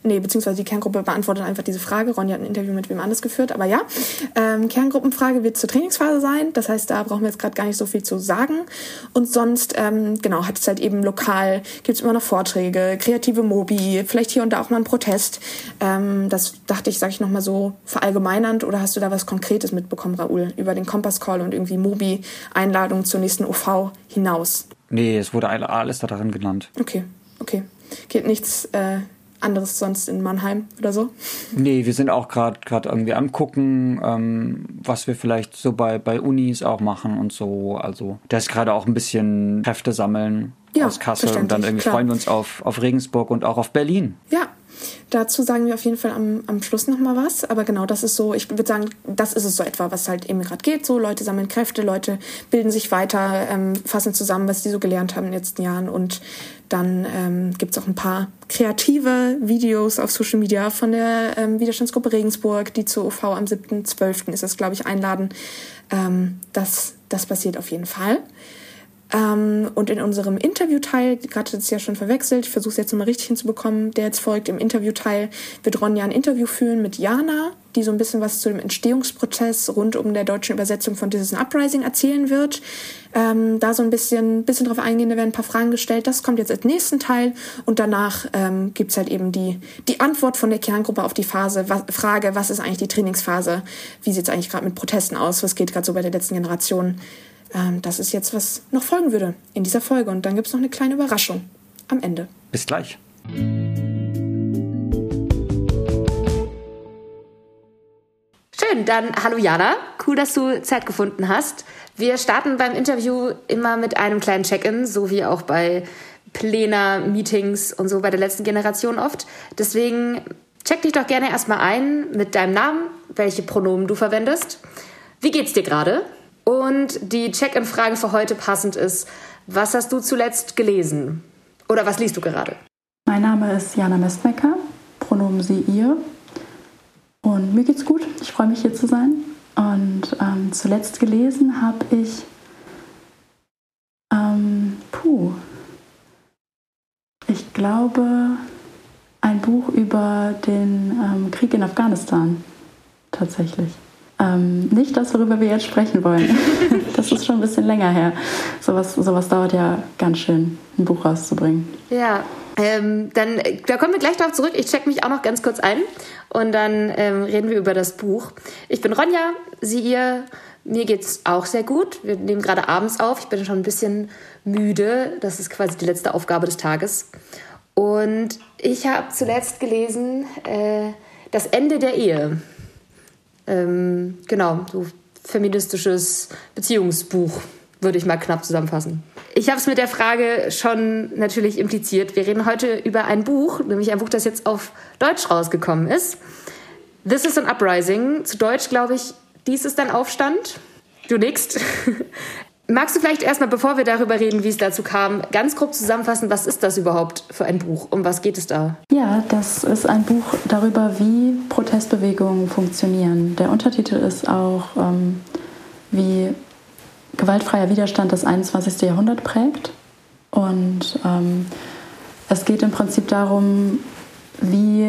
nee, beziehungsweise die Kerngruppe beantwortet einfach diese Frage. Ronja hat ein Interview mit wem anders geführt, aber ja. Ähm, Kerngruppenfrage wird zur Trainingsphase sein. Das heißt, da brauchen wir jetzt gerade gar nicht so viel zu sagen. Und sonst, ähm, genau, hat es halt eben lokal, gibt es immer noch Vorträge, kreative Mobi, vielleicht hier und da auch mal ein Protest. Ähm, das dachte ich, sage ich nochmal so verallgemeinernd. Oder hast du da was Konkretes mitbekommen, Raoul, über den Kompass-Call und irgendwie Mobi-Einladung zur nächsten O V hinaus? Nee, es wurde alles da darin genannt. Okay, okay. Geht nichts äh, anderes sonst in Mannheim oder so? Nee, wir sind auch gerade gerade irgendwie am gucken, ähm, was wir vielleicht so bei, bei Unis auch machen und so. Also da ist gerade auch ein bisschen Kräfte sammeln ja, aus Kassel und dann irgendwie klar. freuen wir uns auf, auf Regensburg und auch auf Berlin. Ja, dazu sagen wir auf jeden Fall am, am Schluss nochmal was. Aber genau, das ist so, ich würde sagen, das ist es so etwa, was halt eben gerade geht. So, Leute sammeln Kräfte, Leute bilden sich weiter, ähm, fassen zusammen, was die so gelernt haben in den letzten Jahren. Und dann ähm, gibt es auch ein paar kreative Videos auf Social Media von der ähm, Widerstandsgruppe Regensburg, die zur O V am siebten zwölften ist das, glaube ich, einladen. Ähm, das, das passiert auf jeden Fall. Ähm, und in unserem Interviewteil, gerade hat es ja schon verwechselt, ich versuche es jetzt nochmal richtig hinzubekommen, der jetzt folgt, im Interviewteil wird Ronja ein Interview führen mit Jana, die so ein bisschen was zu dem Entstehungsprozess rund um der deutschen Übersetzung von This is an Uprising erzählen wird. Ähm, da so ein bisschen, bisschen drauf eingehen, da werden ein paar Fragen gestellt. Das kommt jetzt als nächsten Teil und danach ähm, gibt's halt eben die, die Antwort von der Kerngruppe auf die Phase, was, Frage, was ist eigentlich die Trainingsphase? Wie sieht's eigentlich gerade mit Protesten aus? Was geht gerade so bei der letzten Generation? Ähm, das ist jetzt, was noch folgen würde in dieser Folge. Und dann gibt's noch eine kleine Überraschung am Ende. Bis gleich. Schön, dann hallo Jana, cool, dass du Zeit gefunden hast. Wir starten beim Interview immer mit einem kleinen Check-in, so wie auch bei Plena, Meetings und so bei der letzten Generation oft. Deswegen check dich doch gerne erstmal ein mit deinem Namen, welche Pronomen du verwendest. Wie geht's dir gerade? Und die Check-in-Frage für heute passend ist, was hast du zuletzt gelesen? Oder was liest du gerade? Mein Name ist Jana Mestmecker, Pronomen sie, ihr. Und mir geht's gut. Ich freue mich, hier zu sein. Und ähm, zuletzt gelesen habe ich ähm, puh, ich glaube, ein Buch über den ähm, Krieg in Afghanistan. Tatsächlich. Ähm, nicht das, worüber wir jetzt sprechen wollen. Das ist schon ein bisschen länger her. Sowas, sowas dauert ja ganz schön, ein Buch rauszubringen. Ja, ähm, dann da kommen wir gleich darauf zurück. Ich check mich auch noch ganz kurz ein und dann ähm, reden wir über das Buch. Ich bin Ronja, sie, ihr. Mir geht's auch sehr gut. Wir nehmen gerade abends auf. Ich bin schon ein bisschen müde. Das ist quasi die letzte Aufgabe des Tages. Und ich habe zuletzt gelesen äh, Das Ende der Ehe. Ähm, genau, so feministisches Beziehungsbuch, würde ich mal knapp zusammenfassen. Ich habe es mit der Frage schon natürlich impliziert. Wir reden heute über ein Buch, nämlich ein Buch, das jetzt auf Deutsch rausgekommen ist. This is an Uprising. Zu Deutsch, glaube ich, dies ist ein Aufstand. Du nickst. Magst du vielleicht erstmal, bevor wir darüber reden, wie es dazu kam, ganz grob zusammenfassen, was ist das überhaupt für ein Buch? Um was geht es da? Ja, das ist ein Buch darüber, wie Protestbewegungen funktionieren. Der Untertitel ist auch, ähm, wie gewaltfreier Widerstand das einundzwanzigste Jahrhundert prägt. Und ähm, es geht im Prinzip darum, wie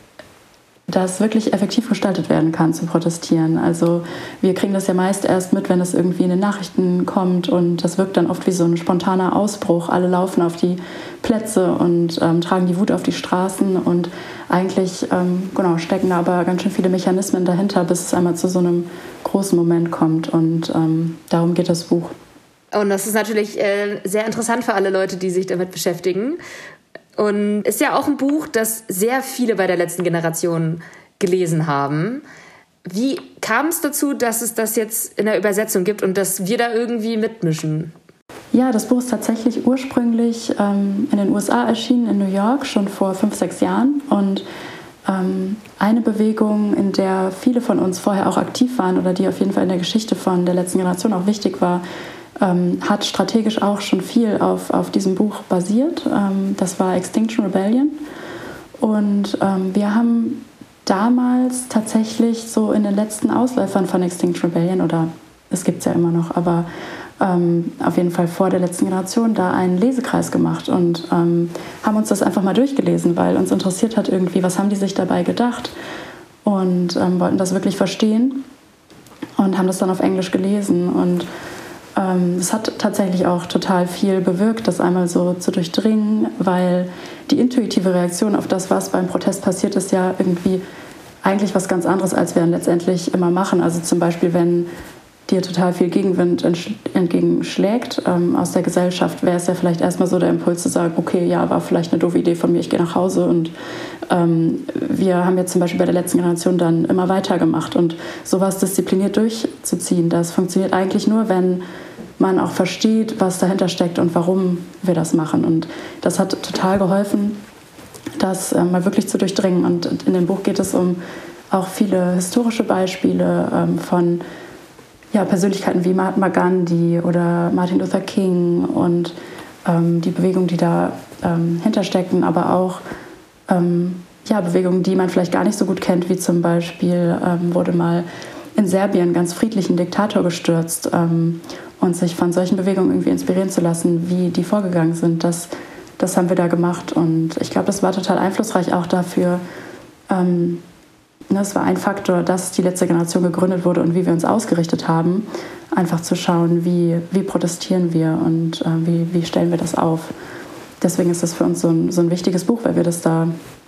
das wirklich effektiv gestaltet werden kann, zu protestieren. Also wir kriegen das ja meist erst mit, wenn es irgendwie in den Nachrichten kommt und das wirkt dann oft wie so ein spontaner Ausbruch. Alle laufen auf die Plätze und ähm, tragen die Wut auf die Straßen und eigentlich ähm, genau, stecken da aber ganz schön viele Mechanismen dahinter, bis es einmal zu so einem großen Moment kommt und ähm, darum geht das Buch. Und das ist natürlich äh, sehr interessant für alle Leute, die sich damit beschäftigen. Und ist ja auch ein Buch, das sehr viele bei der letzten Generation gelesen haben. Wie kam es dazu, dass es das jetzt in der Übersetzung gibt und dass wir da irgendwie mitmischen? Ja, das Buch ist tatsächlich ursprünglich ähm, in den U S A erschienen, in New York, schon vor fünf, sechs Jahren. Und ähm, eine Bewegung, in der viele von uns vorher auch aktiv waren oder die auf jeden Fall in der Geschichte von der letzten Generation auch wichtig war, Ähm, hat strategisch auch schon viel auf, auf diesem Buch basiert. Ähm, das war Extinction Rebellion. Und ähm, wir haben damals tatsächlich so in den letzten Ausläufern von Extinction Rebellion, oder es gibt es ja immer noch, aber ähm, auf jeden Fall vor der letzten Generation da einen Lesekreis gemacht und ähm, haben uns das einfach mal durchgelesen, weil uns interessiert hat irgendwie, was haben die sich dabei gedacht und ähm, wollten das wirklich verstehen und haben das dann auf Englisch gelesen. Und ähm, es hat tatsächlich auch total viel bewirkt, das einmal so zu durchdringen, weil die intuitive Reaktion auf das, was beim Protest passiert, ist ja irgendwie eigentlich was ganz anderes, als wir dann letztendlich immer machen. Also zum Beispiel, wenn dir total viel Gegenwind entgegenschlägt ähm, aus der Gesellschaft, wäre es ja vielleicht erstmal so der Impuls zu sagen, okay, ja, war vielleicht eine doofe Idee von mir, ich gehe nach Hause. Und ähm, wir haben jetzt zum Beispiel bei der letzten Generation dann immer weitergemacht. Und sowas diszipliniert durchzuziehen, das funktioniert eigentlich nur, wenn man auch versteht, was dahinter steckt und warum wir das machen. Und das hat total geholfen, das äh, mal wirklich zu durchdringen. Und in dem Buch geht es um auch viele historische Beispiele ähm, von ja, Persönlichkeiten wie Mahatma Gandhi oder Martin Luther King und ähm, die Bewegungen, die da ähm, hinterstecken, aber auch ähm, ja, Bewegungen, die man vielleicht gar nicht so gut kennt, wie zum Beispiel ähm, wurde mal in Serbien ganz friedlich ein Diktator gestürzt ähm, und sich von solchen Bewegungen irgendwie inspirieren zu lassen, wie die vorgegangen sind, das, das haben wir da gemacht. Und ich glaube, das war total einflussreich auch dafür, ähm, das war ein Faktor, dass die letzte Generation gegründet wurde und wie wir uns ausgerichtet haben, einfach zu schauen, wie, wie protestieren wir und äh, wie, wie stellen wir das auf. Deswegen ist das für uns so ein, so ein wichtiges Buch, weil wir das da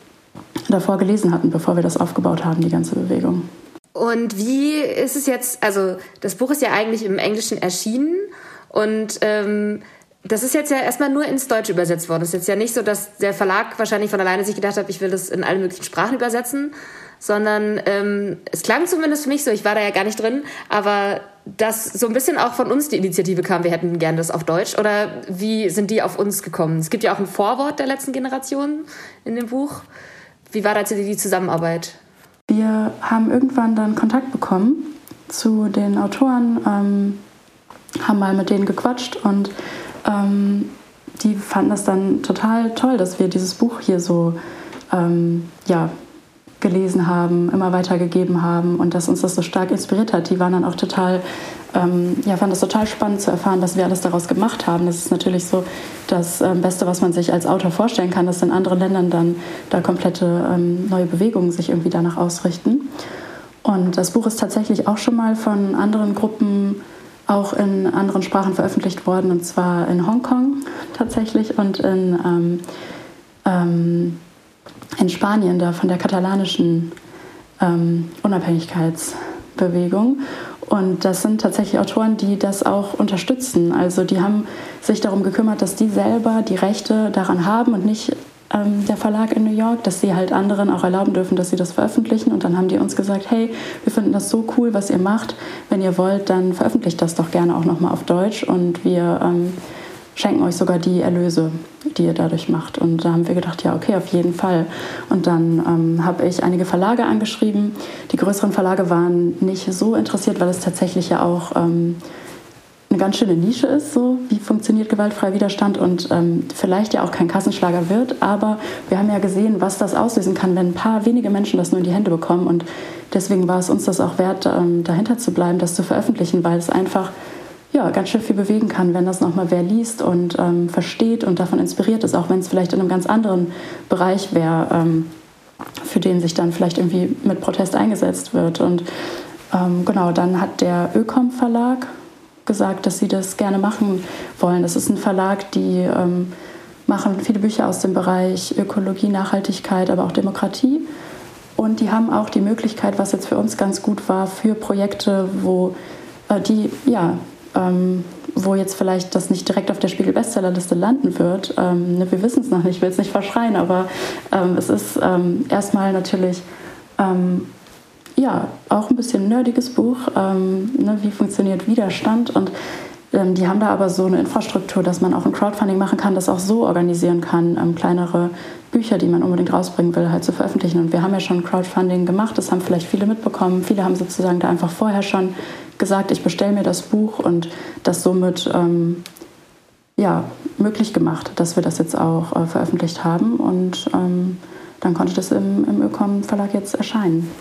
davor gelesen hatten, bevor wir das aufgebaut haben, die ganze Bewegung. Und wie ist es jetzt, also das Buch ist ja eigentlich im Englischen erschienen und ähm, das ist jetzt ja erstmal nur ins Deutsche übersetzt worden. Es ist jetzt ja nicht so, dass der Verlag wahrscheinlich von alleine sich gedacht hat, ich will das in alle möglichen Sprachen übersetzen, sondern ähm, es klang zumindest für mich so, ich war da ja gar nicht drin, aber dass so ein bisschen auch von uns die Initiative kam, wir hätten gerne das auf Deutsch. Oder wie sind die auf uns gekommen? Es gibt ja auch ein Vorwort der letzten Generation in dem Buch. Wie war da die Zusammenarbeit? Wir haben irgendwann dann Kontakt bekommen zu den Autoren, ähm, haben mal mit denen gequatscht und ähm, die fanden das dann total toll, dass wir dieses Buch hier so ähm, ja, gelesen haben, immer weitergegeben haben und dass uns das so stark inspiriert hat. Die waren dann auch total, ähm, ja, fanden das total spannend zu erfahren, was wir alles daraus gemacht haben. Das ist natürlich so das ähm, Beste, was man sich als Autor vorstellen kann, dass in anderen Ländern dann da komplette ähm, neue Bewegungen sich irgendwie danach ausrichten. Und das Buch ist tatsächlich auch schon mal von anderen Gruppen auch in anderen Sprachen veröffentlicht worden, und zwar in Hongkong tatsächlich und in ähm, ähm, in Spanien, da von der katalanischen ähm, Unabhängigkeitsbewegung. Und das sind tatsächlich Autoren, die das auch unterstützen. Also die haben sich darum gekümmert, dass die selber die Rechte daran haben und nicht ähm, der Verlag in New York, dass sie halt anderen auch erlauben dürfen, dass sie das veröffentlichen. Und dann haben die uns gesagt, hey, wir finden das so cool, was ihr macht. Wenn ihr wollt, dann veröffentlicht das doch gerne auch nochmal auf Deutsch und wir ähm, schenken euch sogar die Erlöse, die ihr dadurch macht. Und da haben wir gedacht, ja, okay, auf jeden Fall. Und dann ähm, habe ich einige Verlage angeschrieben. Die größeren Verlage waren nicht so interessiert, weil es tatsächlich ja auch ähm, eine ganz schöne Nische ist, so wie funktioniert gewaltfreier Widerstand und ähm, vielleicht ja auch kein Kassenschlager wird. Aber wir haben ja gesehen, was das auslösen kann, wenn ein paar wenige Menschen das nur in die Hände bekommen. Und deswegen war es uns das auch wert, ähm, dahinter zu bleiben, das zu veröffentlichen, weil es einfach ja, ganz schön viel bewegen kann, wenn das nochmal wer liest und ähm, versteht und davon inspiriert ist, auch wenn es vielleicht in einem ganz anderen Bereich wäre, ähm, für den sich dann vielleicht irgendwie mit Protest eingesetzt wird. Und ähm, genau, dann hat der Ökom Verlag gesagt, dass sie das gerne machen wollen. Das ist ein Verlag, die ähm, machen viele Bücher aus dem Bereich Ökologie, Nachhaltigkeit, aber auch Demokratie. Und die haben auch die Möglichkeit, was jetzt für uns ganz gut war, für Projekte, wo äh, die, ja, Ähm, wo jetzt vielleicht das nicht direkt auf der Spiegel-Bestsellerliste landen wird. Ähm, ne, wir wissen es noch nicht, ich will es nicht verschreien, aber ähm, es ist ähm, erstmal natürlich ähm, ja, auch ein bisschen ein nerdiges Buch. Ähm, ne, wie funktioniert Widerstand? Und ähm, die haben da aber so eine Infrastruktur, dass man auch ein Crowdfunding machen kann, das auch so organisieren kann, ähm, kleinere Bücher, die man unbedingt rausbringen will, halt zu veröffentlichen. Und wir haben ja schon Crowdfunding gemacht, das haben vielleicht viele mitbekommen. Viele haben sozusagen da einfach vorher schon gesagt, ich bestelle mir das Buch und das somit ähm, ja, möglich gemacht, dass wir das jetzt auch äh, veröffentlicht haben. Und ähm, dann konnte das im, im Ökom Verlag jetzt erscheinen.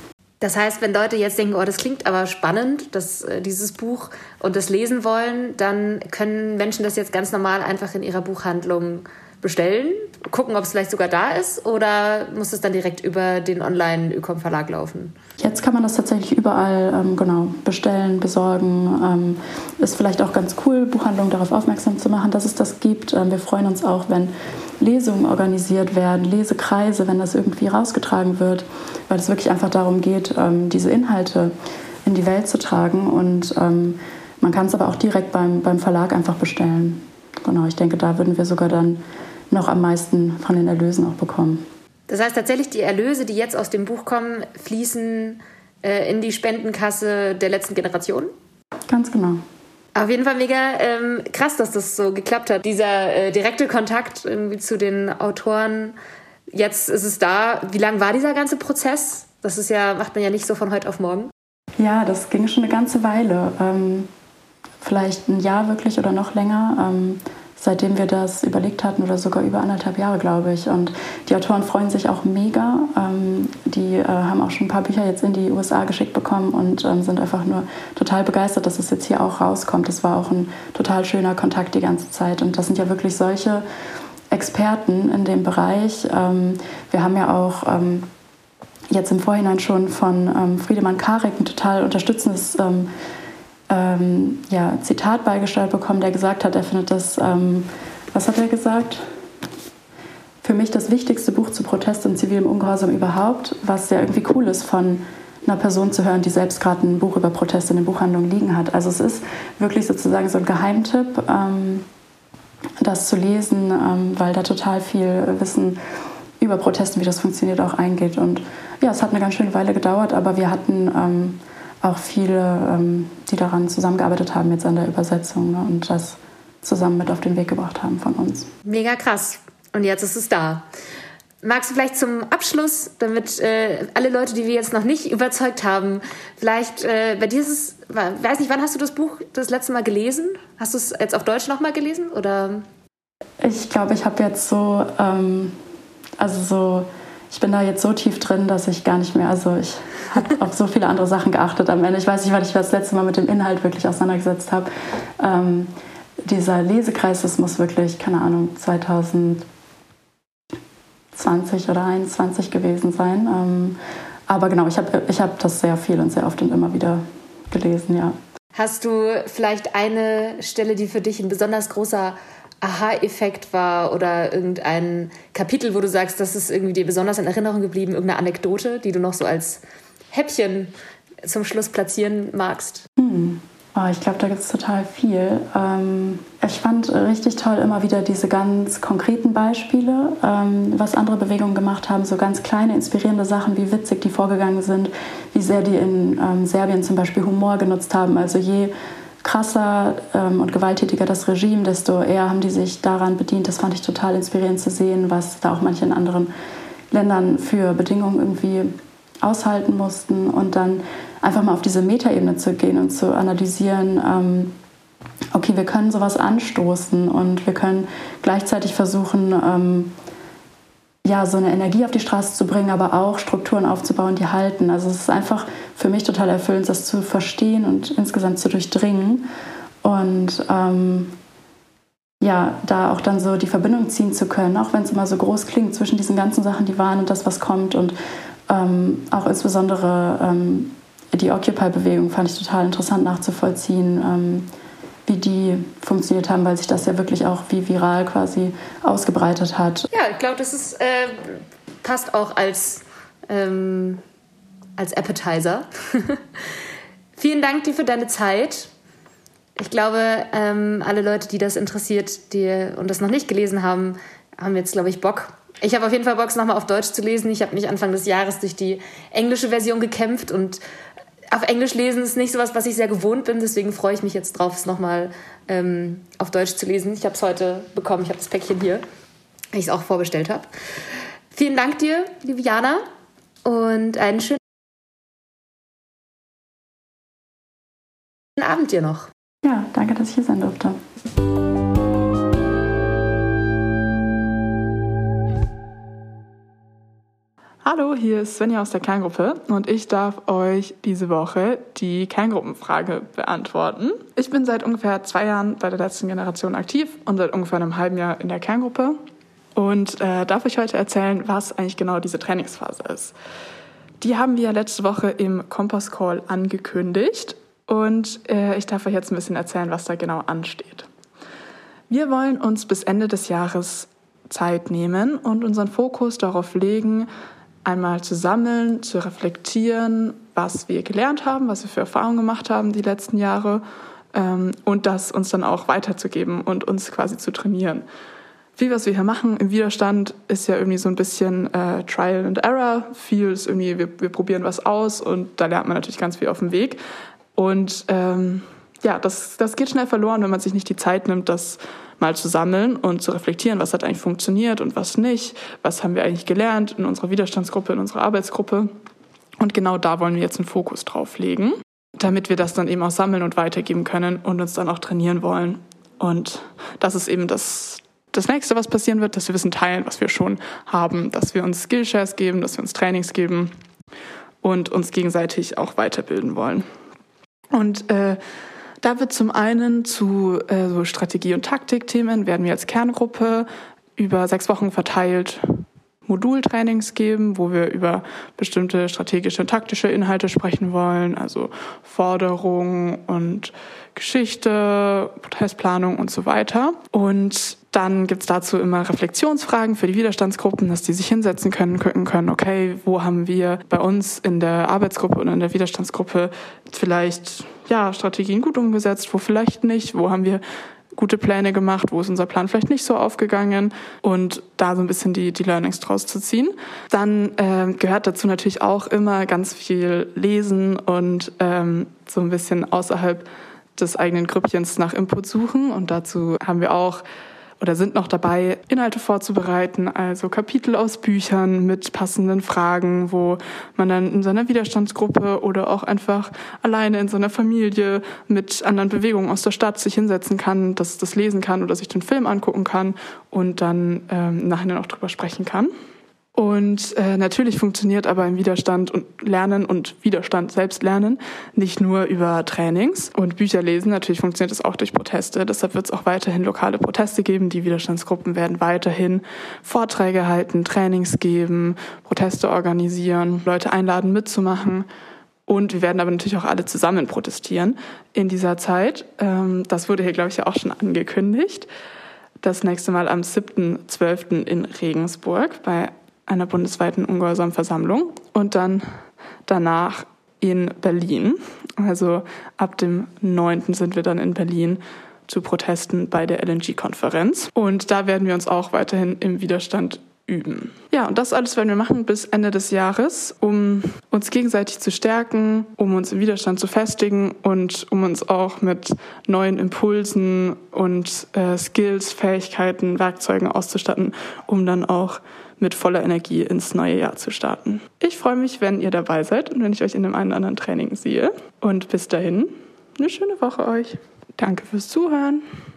Das heißt, wenn Leute jetzt denken, oh, das klingt aber spannend, das, äh, dieses Buch und das lesen wollen, dann können Menschen das jetzt ganz normal einfach in ihrer Buchhandlung bestellen, gucken, ob es vielleicht sogar da ist, oder muss es dann direkt über den Online-Ökom-Verlag laufen? Jetzt kann man das tatsächlich überall ähm, genau bestellen, besorgen. Ähm, ist vielleicht auch ganz cool, Buchhandlungen darauf aufmerksam zu machen, dass es das gibt. Ähm, wir freuen uns auch, wenn Lesungen organisiert werden, Lesekreise, wenn das irgendwie rausgetragen wird, weil es wirklich einfach darum geht, ähm, diese Inhalte in die Welt zu tragen. Und ähm, man kann es aber auch direkt beim, beim Verlag einfach bestellen. Genau, ich denke, da würden wir sogar dann noch am meisten von den Erlösen auch bekommen. Das heißt tatsächlich, die Erlöse, die jetzt aus dem Buch kommen, fließen äh, in die Spendenkasse der letzten Generation? Ganz genau. Auf jeden Fall mega ähm, krass, dass das so geklappt hat. Dieser äh, direkte Kontakt irgendwie zu den Autoren. Jetzt ist es da. Wie lang war dieser ganze Prozess? Das ist ja, macht man ja nicht so von heute auf morgen. Ja, das ging schon eine ganze Weile. Ähm, vielleicht ein Jahr wirklich oder noch länger. Ähm, seitdem wir das überlegt hatten, oder sogar über anderthalb Jahre, glaube ich. Und die Autoren freuen sich auch mega. Ähm, die äh, haben auch schon ein paar Bücher jetzt in die U S A geschickt bekommen und ähm, sind einfach nur total begeistert, dass es jetzt hier auch rauskommt. Das war auch ein total schöner Kontakt die ganze Zeit. Und das sind ja wirklich solche Experten in dem Bereich. Ähm, wir haben ja auch ähm, jetzt im Vorhinein schon von ähm, Friedemann Karik ein total unterstützendes ähm, Ähm, ja, Zitat beigesteuert bekommen, der gesagt hat, er findet das, ähm, was hat er gesagt? Für mich das wichtigste Buch zu Protest und zivilem Ungehorsam überhaupt, was ja irgendwie cool ist, von einer Person zu hören, die selbst gerade ein Buch über Protest in den Buchhandlungen liegen hat. Also es ist wirklich sozusagen so ein Geheimtipp, ähm, das zu lesen, ähm, weil da total viel Wissen über Protest und wie das funktioniert auch eingeht. Und ja, es hat eine ganz schöne Weile gedauert, aber wir hatten ähm, auch viele, ähm, die daran zusammengearbeitet haben jetzt an der Übersetzung, ne, und das zusammen mit auf den Weg gebracht haben von uns. Mega krass. Und jetzt ist es da. Magst du vielleicht zum Abschluss, damit äh, alle Leute, die wir jetzt noch nicht überzeugt haben, vielleicht äh, bei dieses, weiß nicht, wann hast du das Buch das letzte Mal gelesen? Hast du es jetzt auf Deutsch nochmal gelesen? Oder? Ich glaube, ich habe jetzt so, ähm, also so, ich bin da jetzt so tief drin, dass ich gar nicht mehr, also ich habe auf so viele andere Sachen geachtet am Ende. Ich weiß nicht, wann ich das letzte Mal mit dem Inhalt wirklich auseinandergesetzt habe. Ähm, dieser Lesekreis, das muss wirklich, keine Ahnung, zwanzig zwanzig oder einundzwanzig gewesen sein. Ähm, aber genau, ich habe ich hab das sehr viel und sehr oft und immer wieder gelesen, ja. Hast du vielleicht eine Stelle, die für dich ein besonders großer Aha-Effekt war, oder irgendein Kapitel, wo du sagst, das ist irgendwie dir besonders in Erinnerung geblieben, irgendeine Anekdote, die du noch so als Häppchen zum Schluss platzieren magst? Hm. Oh, ich glaube, da gibt es total viel. Ähm, ich fand richtig toll immer wieder diese ganz konkreten Beispiele, ähm, was andere Bewegungen gemacht haben, so ganz kleine, inspirierende Sachen, wie witzig die vorgegangen sind, wie sehr die in ähm, Serbien zum Beispiel Humor genutzt haben. Also je krasser ähm, und gewalttätiger das Regime, desto eher haben die sich daran bedient. Das fand ich total inspirierend zu sehen, was da auch manche in anderen Ländern für Bedingungen irgendwie aushalten mussten, und dann einfach mal auf diese Metaebene zu gehen und zu analysieren, ähm, okay, wir können sowas anstoßen und wir können gleichzeitig versuchen, ähm, ja, so eine Energie auf die Straße zu bringen, aber auch Strukturen aufzubauen, die halten. Also es ist einfach für mich total erfüllend, das zu verstehen und insgesamt zu durchdringen und ähm, ja, da auch dann so die Verbindung ziehen zu können, auch wenn es immer so groß klingt, zwischen diesen ganzen Sachen, die waren und das, was kommt. Und ähm, auch insbesondere ähm, die Occupy-Bewegung fand ich total interessant nachzuvollziehen, ähm, wie die funktioniert haben, weil sich das ja wirklich auch wie viral quasi ausgebreitet hat. Ja, ich glaube, das ist, äh, passt auch als, ähm, als Appetizer. Vielen Dank dir für deine Zeit. Ich glaube, ähm, alle Leute, die das interessiert, die und das noch nicht gelesen haben, haben jetzt, glaube ich, Bock. Ich habe auf jeden Fall Bock, es nochmal auf Deutsch zu lesen. Ich habe mich Anfang des Jahres durch die englische Version gekämpft, und auf Englisch lesen ist nicht sowas, was ich sehr gewohnt bin. Deswegen freue ich mich jetzt drauf, es nochmal ähm, auf Deutsch zu lesen. Ich habe es heute bekommen. Ich habe das Päckchen hier, weil ich es auch vorbestellt habe. Vielen Dank dir, liebe Jana, und einen schönen Abend dir noch. Ja, danke, dass ich hier sein durfte. Hallo, hier ist Svenja aus der Kerngruppe und ich darf euch diese Woche die Kerngruppenfrage beantworten. Ich bin seit ungefähr zwei Jahren bei der letzten Generation aktiv und seit ungefähr einem halben Jahr in der Kerngruppe und äh, darf euch heute erzählen, was eigentlich genau diese Trainingsphase ist. Die haben wir letzte Woche im Kompass Call angekündigt und äh, ich darf euch jetzt ein bisschen erzählen, was da genau ansteht. Wir wollen uns bis Ende des Jahres Zeit nehmen und unseren Fokus darauf legen, einmal zu sammeln, zu reflektieren, was wir gelernt haben, was wir für Erfahrungen gemacht haben die letzten Jahre ähm, und das uns dann auch weiterzugeben und uns quasi zu trainieren. Viel, was wir hier machen im Widerstand, ist ja irgendwie so ein bisschen äh, Trial and Error. Viel ist irgendwie, wir, wir probieren was aus und da lernt man natürlich ganz viel auf dem Weg. Und ähm, ja, das, das geht schnell verloren, wenn man sich nicht die Zeit nimmt, das mal zu sammeln und zu reflektieren, was hat eigentlich funktioniert und was nicht, was haben wir eigentlich gelernt in unserer Widerstandsgruppe, in unserer Arbeitsgruppe. Und genau da wollen wir jetzt einen Fokus drauf legen, damit wir das dann eben auch sammeln und weitergeben können und uns dann auch trainieren wollen. Und das ist eben das, das Nächste, was passieren wird, dass wir Wissen teilen, was wir schon haben, dass wir uns Skillshares geben, dass wir uns Trainings geben und uns gegenseitig auch weiterbilden wollen. Und äh, Da wird zum einen zu äh, so Strategie- und Taktikthemen, werden wir als Kerngruppe über sechs Wochen verteilt Modultrainings geben, wo wir über bestimmte strategische und taktische Inhalte sprechen wollen, also Forderung und Geschichte, Prozessplanung und so weiter. Und dann gibt's dazu immer Reflexionsfragen für die Widerstandsgruppen, dass die sich hinsetzen können, gucken können, okay, wo haben wir bei uns in der Arbeitsgruppe oder in der Widerstandsgruppe vielleicht ja Strategien gut umgesetzt, wo vielleicht nicht, wo haben wir gute Pläne gemacht, wo ist unser Plan vielleicht nicht so aufgegangen und da so ein bisschen die, die Learnings draus zu ziehen. Dann äh, gehört dazu natürlich auch immer ganz viel Lesen und ähm, so ein bisschen außerhalb des eigenen Grüppchens nach Input suchen und dazu haben wir auch oder sind noch dabei, Inhalte vorzubereiten, also Kapitel aus Büchern mit passenden Fragen, wo man dann in seiner Widerstandsgruppe oder auch einfach alleine in seiner Familie mit anderen Bewegungen aus der Stadt sich hinsetzen kann, das, das lesen kann oder sich den Film angucken kann und dann ähm, nachher noch drüber sprechen kann. Und äh, natürlich funktioniert aber im Widerstand und Lernen und Widerstand selbst lernen nicht nur über Trainings und Bücher lesen. Natürlich funktioniert es auch durch Proteste. Deshalb wird es auch weiterhin lokale Proteste geben. Die Widerstandsgruppen werden weiterhin Vorträge halten, Trainings geben, Proteste organisieren, Leute einladen mitzumachen. Und wir werden aber natürlich auch alle zusammen protestieren in dieser Zeit. Ähm, das wurde hier, glaube ich, ja auch schon angekündigt. Das nächste Mal am siebten zwölften in Regensburg bei einer bundesweiten Ungehorsamversammlung und dann danach in Berlin. Also ab dem neunten sind wir dann in Berlin zu Protesten bei der L N G-Konferenz. Und da werden wir uns auch weiterhin im Widerstand üben. Ja, und das alles werden wir machen bis Ende des Jahres, um uns gegenseitig zu stärken, um uns im Widerstand zu festigen und um uns auch mit neuen Impulsen und äh, Skills, Fähigkeiten, Werkzeugen auszustatten, um dann auch mit voller Energie ins neue Jahr zu starten. Ich freue mich, wenn ihr dabei seid und wenn ich euch in dem einen oder anderen Training sehe. Und bis dahin, eine schöne Woche euch. Danke fürs Zuhören.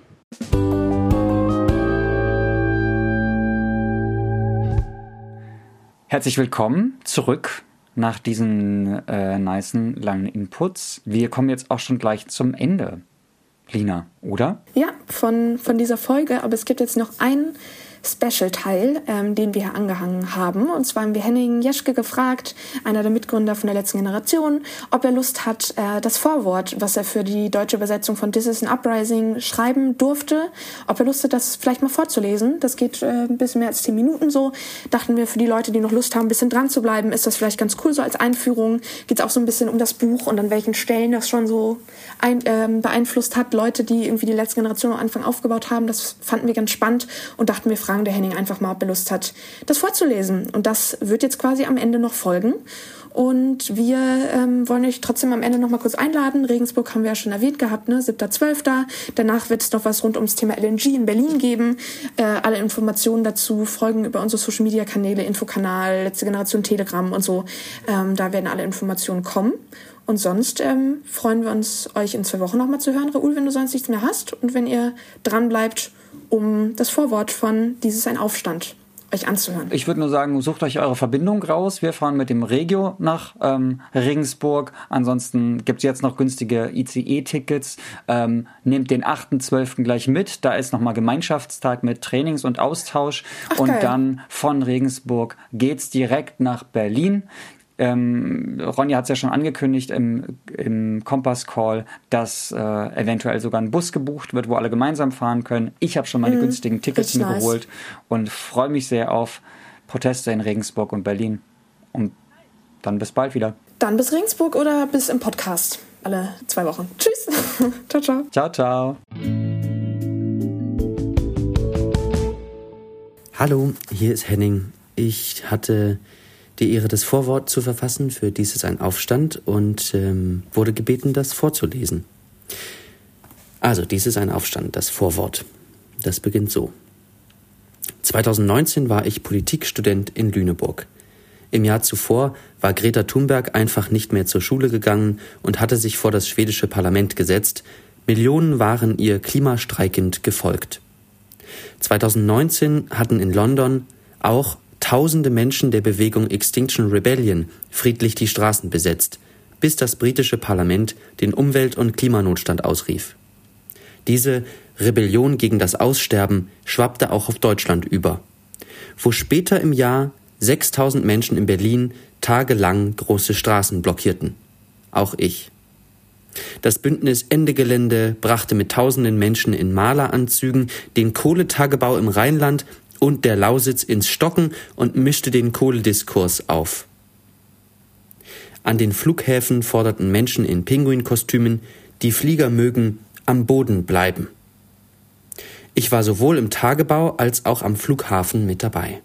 Herzlich willkommen zurück nach diesen äh, nicen langen Inputs. Wir kommen jetzt auch schon gleich zum Ende, Lina, oder? Ja, von, von dieser Folge, aber es gibt jetzt noch einen Special-Teil, ähm, den wir hier angehangen haben. Und zwar haben wir Henning Jeschke gefragt, einer der Mitgründer von der letzten Generation, ob er Lust hat, äh, das Vorwort, was er für die deutsche Übersetzung von This is an Uprising schreiben durfte, ob er Lust hat, das vielleicht mal vorzulesen. Das geht äh, ein bisschen mehr als zehn Minuten so. Dachten wir, für die Leute, die noch Lust haben, ein bisschen dran zu bleiben, ist das vielleicht ganz cool so als Einführung. Geht es auch so ein bisschen um das Buch und an welchen Stellen das schon so ein, ähm, beeinflusst hat. Leute, die irgendwie die letzte Generation am Anfang aufgebaut haben, das fanden wir ganz spannend und dachten, wir fragen der Henning einfach mal, ob er Lust hat, das vorzulesen. Und das wird jetzt quasi am Ende noch folgen. Und wir ähm, wollen euch trotzdem am Ende noch mal kurz einladen. Regensburg haben wir ja schon erwähnt gehabt, ne? siebter zwölfter Danach wird es noch was rund ums Thema L N G in Berlin geben. Äh, alle Informationen dazu folgen über unsere Social-Media-Kanäle, Infokanal, Letzte Generation Telegram und so. Ähm, da werden alle Informationen kommen. Und sonst ähm, freuen wir uns, euch in zwei Wochen noch mal zu hören, Raoul, wenn du sonst nichts mehr hast. Und wenn ihr dran bleibt, um das Vorwort von Dieses ein Aufstand euch anzuhören. Ich würde nur sagen, sucht euch eure Verbindung raus. Wir fahren mit dem Regio nach ähm, Regensburg. Ansonsten gibt es jetzt noch günstige I C E-Tickets. Ähm, nehmt den achten zwölften gleich mit. Da ist nochmal Gemeinschaftstag mit Trainings und Austausch. Ach, und geil. dann von Regensburg geht's direkt nach Berlin. Ähm, Ronja hat es ja schon angekündigt im, im Kompass-Call, dass äh, eventuell sogar ein Bus gebucht wird, wo alle gemeinsam fahren können. Ich habe schon meine mm, günstigen Tickets mir nice. geholt und freue mich sehr auf Proteste in Regensburg und Berlin. Und dann bis bald wieder. Dann bis Regensburg oder bis im Podcast. Alle zwei Wochen. Tschüss. Ciao, ciao. Ciao, ciao. Hallo, hier ist Henning. Ich hatte die Ehre, das Vorwort zu verfassen für Dies ist ein Aufstand und ähm, wurde gebeten, das vorzulesen. Also, dies ist ein Aufstand, das Vorwort. Das beginnt so. zweitausendneunzehn war ich Politikstudent in Lüneburg. Im Jahr zuvor war Greta Thunberg einfach nicht mehr zur Schule gegangen und hatte sich vor das schwedische Parlament gesetzt. Millionen waren ihr klimastreikend gefolgt. zweitausendneunzehn hatten in London auch Tausende Menschen der Bewegung Extinction Rebellion friedlich die Straßen besetzt, bis das britische Parlament den Umwelt- und Klimanotstand ausrief. Diese Rebellion gegen das Aussterben schwappte auch auf Deutschland über, wo später im Jahr sechstausend Menschen in Berlin tagelang große Straßen blockierten. Auch ich. Das Bündnis Ende Gelände brachte mit tausenden Menschen in Maleranzügen den Kohletagebau im Rheinland und der Lausitz ins Stocken und mischte den Kohlediskurs auf. An den Flughäfen forderten Menschen in Pinguinkostümen, die Flieger mögen am Boden bleiben. Ich war sowohl im Tagebau als auch am Flughafen mit dabei.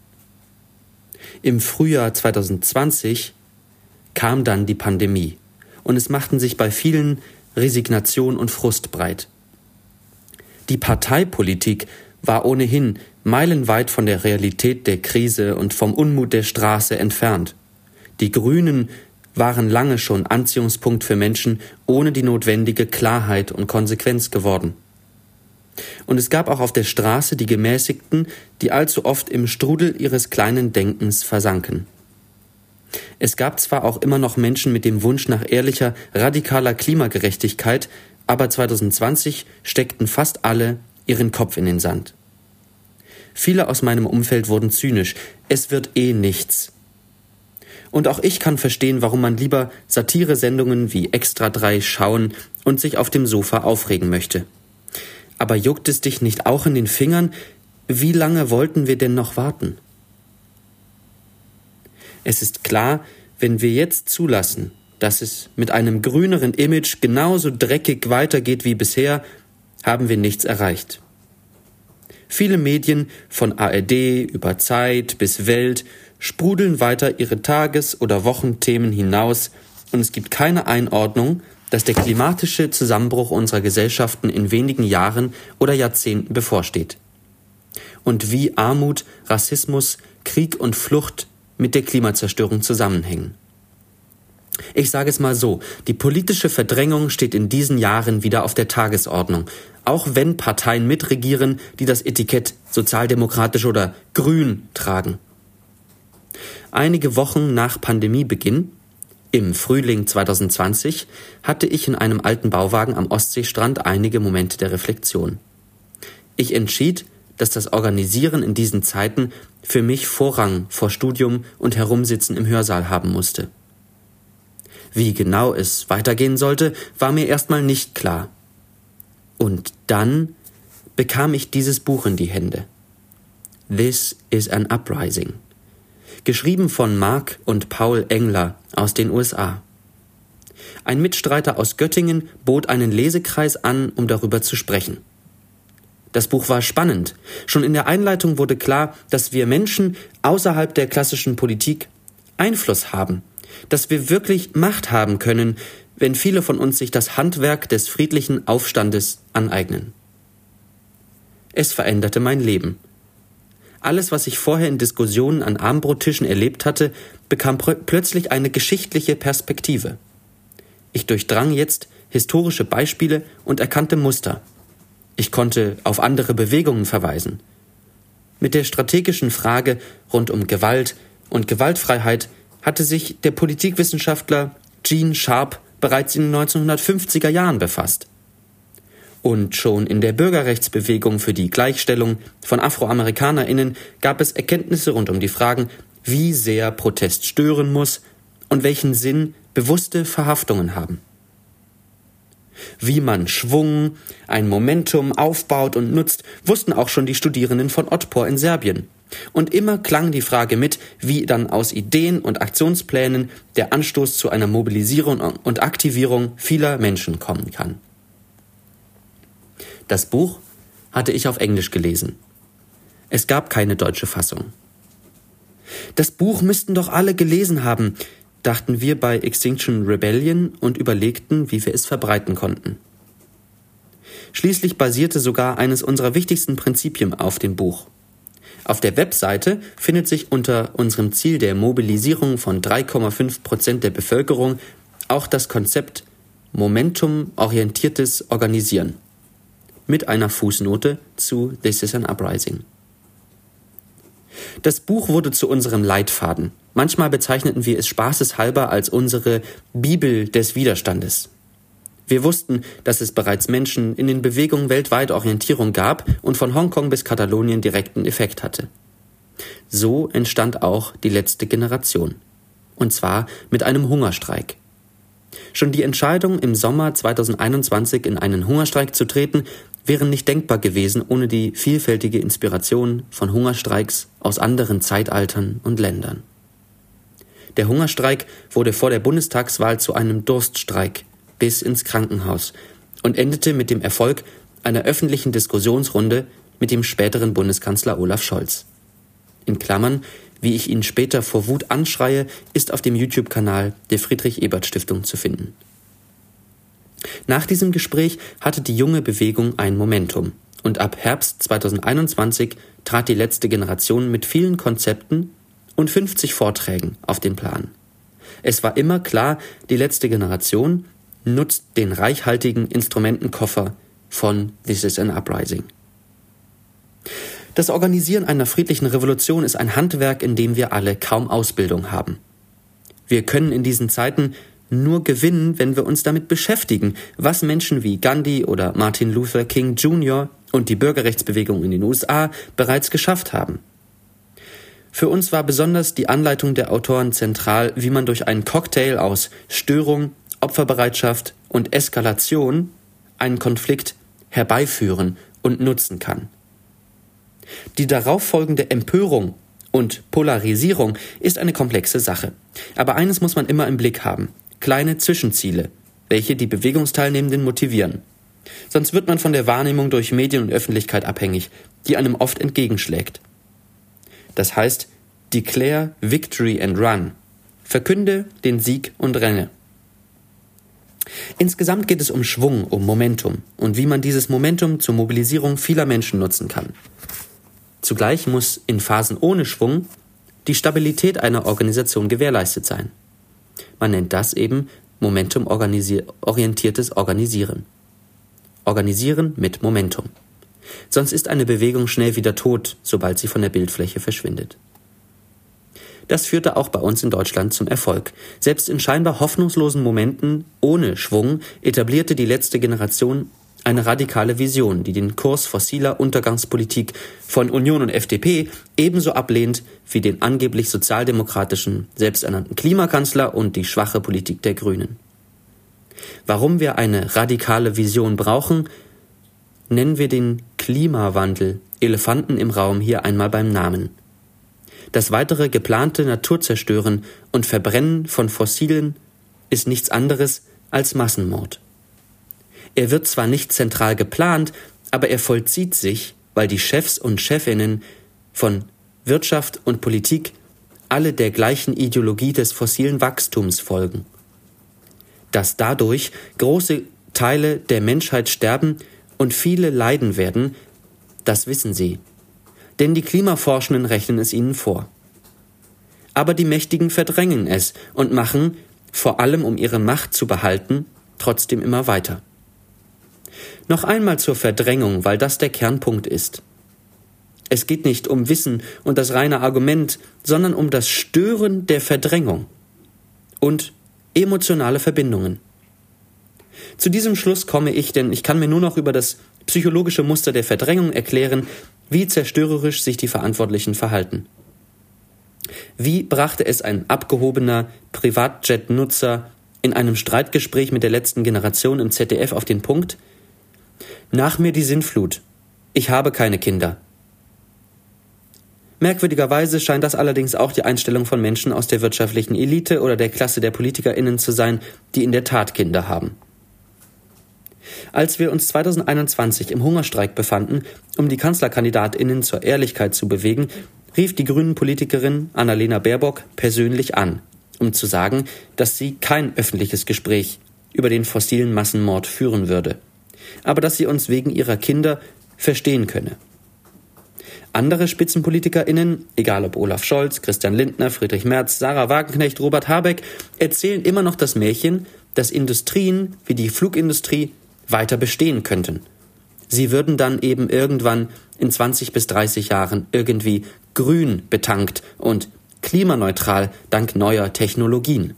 Im Frühjahr zweitausendzwanzig kam dann die Pandemie und es machten sich bei vielen Resignation und Frust breit. Die Parteipolitik war ohnehin meilenweit von der Realität der Krise und vom Unmut der Straße entfernt. Die Grünen waren lange schon Anziehungspunkt für Menschen ohne die notwendige Klarheit und Konsequenz geworden. Und es gab auch auf der Straße die Gemäßigten, die allzu oft im Strudel ihres kleinen Denkens versanken. Es gab zwar auch immer noch Menschen mit dem Wunsch nach ehrlicher, radikaler Klimagerechtigkeit, aber zweitausendzwanzig steckten fast alle ihren Kopf in den Sand. Viele aus meinem Umfeld wurden zynisch. Es wird eh nichts. Und auch ich kann verstehen, warum man lieber Satiresendungen wie Extra drei schauen und sich auf dem Sofa aufregen möchte. Aber juckt es dich nicht auch in den Fingern? Wie lange wollten wir denn noch warten? Es ist klar, wenn wir jetzt zulassen, dass es mit einem grüneren Image genauso dreckig weitergeht wie bisher, haben wir nichts erreicht. Viele Medien, von A R D über Zeit bis Welt, sprudeln weiter ihre Tages- oder Wochenthemen hinaus und es gibt keine Einordnung, dass der klimatische Zusammenbruch unserer Gesellschaften in wenigen Jahren oder Jahrzehnten bevorsteht. Und wie Armut, Rassismus, Krieg und Flucht mit der Klimazerstörung zusammenhängen. Ich sage es mal so, die politische Verdrängung steht in diesen Jahren wieder auf der Tagesordnung, auch wenn Parteien mitregieren, die das Etikett sozialdemokratisch oder grün tragen. Einige Wochen nach Pandemiebeginn, im Frühling zweitausendzwanzig, hatte ich in einem alten Bauwagen am Ostseestrand einige Momente der Reflexion. Ich entschied, dass das Organisieren in diesen Zeiten für mich Vorrang vor Studium und Herumsitzen im Hörsaal haben musste. Wie genau es weitergehen sollte, war mir erstmal nicht klar. Und dann bekam ich dieses Buch in die Hände. This is an Uprising. Geschrieben von Mark und Paul Engler aus den U S A. Ein Mitstreiter aus Göttingen bot einen Lesekreis an, um darüber zu sprechen. Das Buch war spannend. Schon in der Einleitung wurde klar, dass wir Menschen außerhalb der klassischen Politik Einfluss haben, dass wir wirklich Macht haben können, wenn viele von uns sich das Handwerk des friedlichen Aufstandes aneignen. Es veränderte mein Leben. Alles, was ich vorher in Diskussionen an Abendbrottischen erlebt hatte, bekam pr- plötzlich eine geschichtliche Perspektive. Ich durchdrang jetzt historische Beispiele und erkannte Muster. Ich konnte auf andere Bewegungen verweisen. Mit der strategischen Frage rund um Gewalt und Gewaltfreiheit hatte sich der Politikwissenschaftler Gene Sharp bereits in den neunzehnhundertfünfziger Jahren befasst. Und schon in der Bürgerrechtsbewegung für die Gleichstellung von AfroamerikanerInnen gab es Erkenntnisse rund um die Fragen, wie sehr Protest stören muss und welchen Sinn bewusste Verhaftungen haben. Wie man Schwung, ein Momentum aufbaut und nutzt, wussten auch schon die Studierenden von Otpor in Serbien. Und immer klang die Frage mit, wie dann aus Ideen und Aktionsplänen der Anstoß zu einer Mobilisierung und Aktivierung vieler Menschen kommen kann. Das Buch hatte ich auf Englisch gelesen. Es gab keine deutsche Fassung. Das Buch müssten doch alle gelesen haben, dachten wir bei Extinction Rebellion und überlegten, wie wir es verbreiten konnten. Schließlich basierte sogar eines unserer wichtigsten Prinzipien auf dem Buch. Auf der Webseite findet sich unter unserem Ziel der Mobilisierung von drei Komma fünf Prozent der Bevölkerung auch das Konzept Momentum-orientiertes Organisieren mit einer Fußnote zu This is an Uprising. Das Buch wurde zu unserem Leitfaden. Manchmal bezeichneten wir es spaßeshalber als unsere Bibel des Widerstandes. Wir wussten, dass es bereits Menschen in den Bewegungen weltweit Orientierung gab und von Hongkong bis Katalonien direkten Effekt hatte. So entstand auch die letzte Generation. Und zwar mit einem Hungerstreik. Schon die Entscheidung, im Sommer zweitausendeinundzwanzig in einen Hungerstreik zu treten, wären nicht denkbar gewesen ohne die vielfältige Inspiration von Hungerstreiks aus anderen Zeitaltern und Ländern. Der Hungerstreik wurde vor der Bundestagswahl zu einem Durststreik bis ins Krankenhaus und endete mit dem Erfolg einer öffentlichen Diskussionsrunde mit dem späteren Bundeskanzler Olaf Scholz. In Klammern, wie ich ihn später vor Wut anschreie, ist auf dem YouTube-Kanal der Friedrich-Ebert-Stiftung zu finden. Nach diesem Gespräch hatte die junge Bewegung ein Momentum und ab Herbst zweitausendeinundzwanzig trat die letzte Generation mit vielen Konzepten und fünfzig Vorträgen auf den Plan. Es war immer klar, die letzte Generation nutzt den reichhaltigen Instrumentenkoffer von This is an Uprising. Das Organisieren einer friedlichen Revolution ist ein Handwerk, in dem wir alle kaum Ausbildung haben. Wir können in diesen Zeiten nur gewinnen, wenn wir uns damit beschäftigen, was Menschen wie Gandhi oder Martin Luther King Junior und die Bürgerrechtsbewegung in den U S A bereits geschafft haben. Für uns war besonders die Anleitung der Autoren zentral, wie man durch einen Cocktail aus Störung, Opferbereitschaft und Eskalation einen Konflikt herbeiführen und nutzen kann. Die darauffolgende Empörung und Polarisierung ist eine komplexe Sache. Aber eines muss man immer im Blick haben: kleine Zwischenziele, welche die Bewegungsteilnehmenden motivieren. Sonst wird man von der Wahrnehmung durch Medien und Öffentlichkeit abhängig, die einem oft entgegenschlägt. Das heißt, declare victory and run. Verkünde den Sieg und renne. Insgesamt geht es um Schwung, um Momentum und wie man dieses Momentum zur Mobilisierung vieler Menschen nutzen kann. Zugleich muss in Phasen ohne Schwung die Stabilität einer Organisation gewährleistet sein. Man nennt das eben momentum-orientiertes Organisieren. Organisieren mit Momentum. Sonst ist eine Bewegung schnell wieder tot, sobald sie von der Bildfläche verschwindet. Das führte auch bei uns in Deutschland zum Erfolg. Selbst in scheinbar hoffnungslosen Momenten ohne Schwung etablierte die letzte Generation eine radikale Vision, die den Kurs fossiler Untergangspolitik von Union und F D P ebenso ablehnt wie den angeblich sozialdemokratischen, selbsternannten Klimakanzler und die schwache Politik der Grünen. Warum wir eine radikale Vision brauchen, nennen wir den Klimawandel, Elefanten im Raum, hier einmal beim Namen. Das weitere geplante Naturzerstören und Verbrennen von Fossilen ist nichts anderes als Massenmord. Er wird zwar nicht zentral geplant, aber er vollzieht sich, weil die Chefs und Chefinnen von Wirtschaft und Politik alle der gleichen Ideologie des fossilen Wachstums folgen. Dass dadurch große Teile der Menschheit sterben und viele leiden werden, das wissen sie. Denn die Klimaforschenden rechnen es ihnen vor. Aber die Mächtigen verdrängen es und machen, vor allem um ihre Macht zu behalten, trotzdem immer weiter. Noch einmal zur Verdrängung, weil das der Kernpunkt ist. Es geht nicht um Wissen und das reine Argument, sondern um das Stören der Verdrängung und emotionale Verbindungen. Zu diesem Schluss komme ich, denn ich kann mir nur noch über das psychologische Muster der Verdrängung erklären, wie zerstörerisch sich die Verantwortlichen verhalten. Wie brachte es ein abgehobener Privatjet-Nutzer in einem Streitgespräch mit der letzten Generation im Z D F auf den Punkt? Nach mir die Sintflut. Ich habe keine Kinder. Merkwürdigerweise scheint das allerdings auch die Einstellung von Menschen aus der wirtschaftlichen Elite oder der Klasse der PolitikerInnen zu sein, die in der Tat Kinder haben. Als wir uns zweitausendeinundzwanzig im Hungerstreik befanden, um die KanzlerkandidatInnen zur Ehrlichkeit zu bewegen, rief die Grünen-Politikerin Annalena Baerbock persönlich an, um zu sagen, dass sie kein öffentliches Gespräch über den fossilen Massenmord führen würde, aber dass sie uns wegen ihrer Kinder verstehen könne. Andere SpitzenpolitikerInnen, egal ob Olaf Scholz, Christian Lindner, Friedrich Merz, Sarah Wagenknecht, Robert Habeck, erzählen immer noch das Märchen, dass Industrien wie die Flugindustrie weiter bestehen könnten. Sie würden dann eben irgendwann in zwanzig bis dreißig Jahren irgendwie grün betankt und klimaneutral dank neuer Technologien.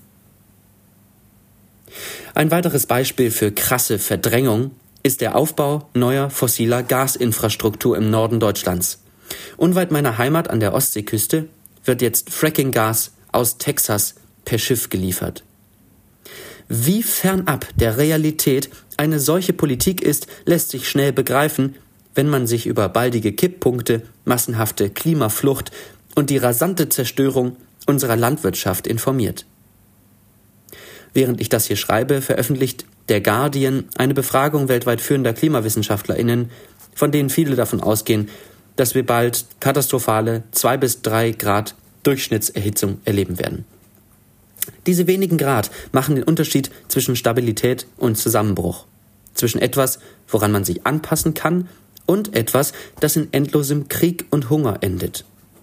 Ein weiteres Beispiel für krasse Verdrängung ist der Aufbau neuer fossiler Gasinfrastruktur im Norden Deutschlands. Unweit meiner Heimat an der Ostseeküste wird jetzt Fracking-Gas aus Texas per Schiff geliefert. Wie fernab der Realität eine solche Politik ist, lässt sich schnell begreifen, wenn man sich über baldige Kipppunkte, massenhafte Klimaflucht und die rasante Zerstörung unserer Landwirtschaft informiert. Während ich das hier schreibe, veröffentlicht der Guardian eine Befragung weltweit führender KlimawissenschaftlerInnen, von denen viele davon ausgehen, dass wir bald katastrophale zwei bis drei Grad Durchschnittserhitzung erleben werden. Diese wenigen Grad machen den Unterschied zwischen Stabilität und Zusammenbruch, zwischen etwas, woran man sich anpassen kann, und etwas, das in endlosem Krieg und Hunger endet.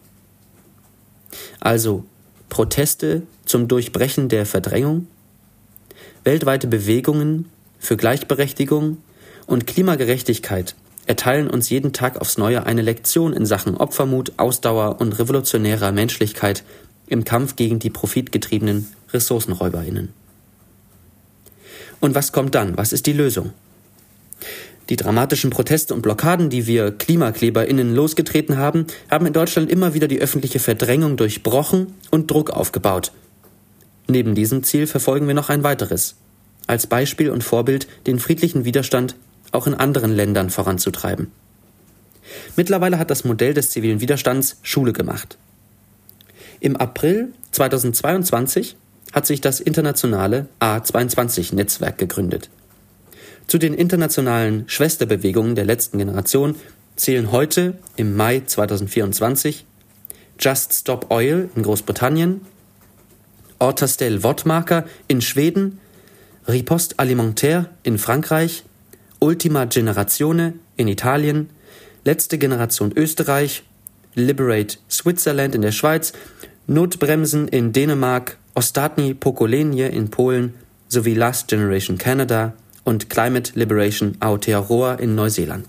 Also Proteste zum Durchbrechen der Verdrängung, weltweite Bewegungen für Gleichberechtigung und Klimagerechtigkeit erteilen uns jeden Tag aufs Neue eine Lektion in Sachen Opfermut, Ausdauer und revolutionärer Menschlichkeit im Kampf gegen die profitgetriebenen RessourcenräuberInnen. Und was kommt dann? Was ist die Lösung? Die dramatischen Proteste und Blockaden, die wir KlimakleberInnen losgetreten haben, haben in Deutschland immer wieder die öffentliche Verdrängung durchbrochen und Druck aufgebaut. Neben diesem Ziel verfolgen wir noch ein weiteres. Als Beispiel und Vorbild den friedlichen Widerstand auch in anderen Ländern voranzutreiben. Mittlerweile hat das Modell des zivilen Widerstands Schule gemacht. Im April zweitausendzweiundzwanzig hat sich das internationale A zweiundzwanzig-Netzwerk gegründet. Zu den internationalen Schwesterbewegungen der letzten Generation zählen heute im Mai zweitausendvierundzwanzig Just Stop Oil in Großbritannien, Ortastel Wottmarker in Schweden, Riposte Alimentaire in Frankreich, Ultima Generazione in Italien, Letzte Generation Österreich, Liberate Switzerland in der Schweiz, Notbremsen in Dänemark, Ostatni Pokolenie in Polen sowie Last Generation Canada und Climate Liberation Aotearoa in Neuseeland.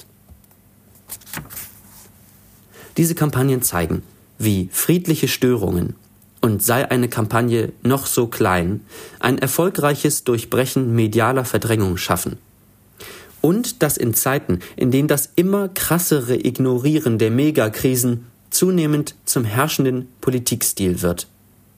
Diese Kampagnen zeigen, wie friedliche Störungen, und sei eine Kampagne noch so klein, ein erfolgreiches Durchbrechen medialer Verdrängung schaffen. Und dass in Zeiten, in denen das immer krassere Ignorieren der Megakrisen zunehmend zum herrschenden Politikstil wird.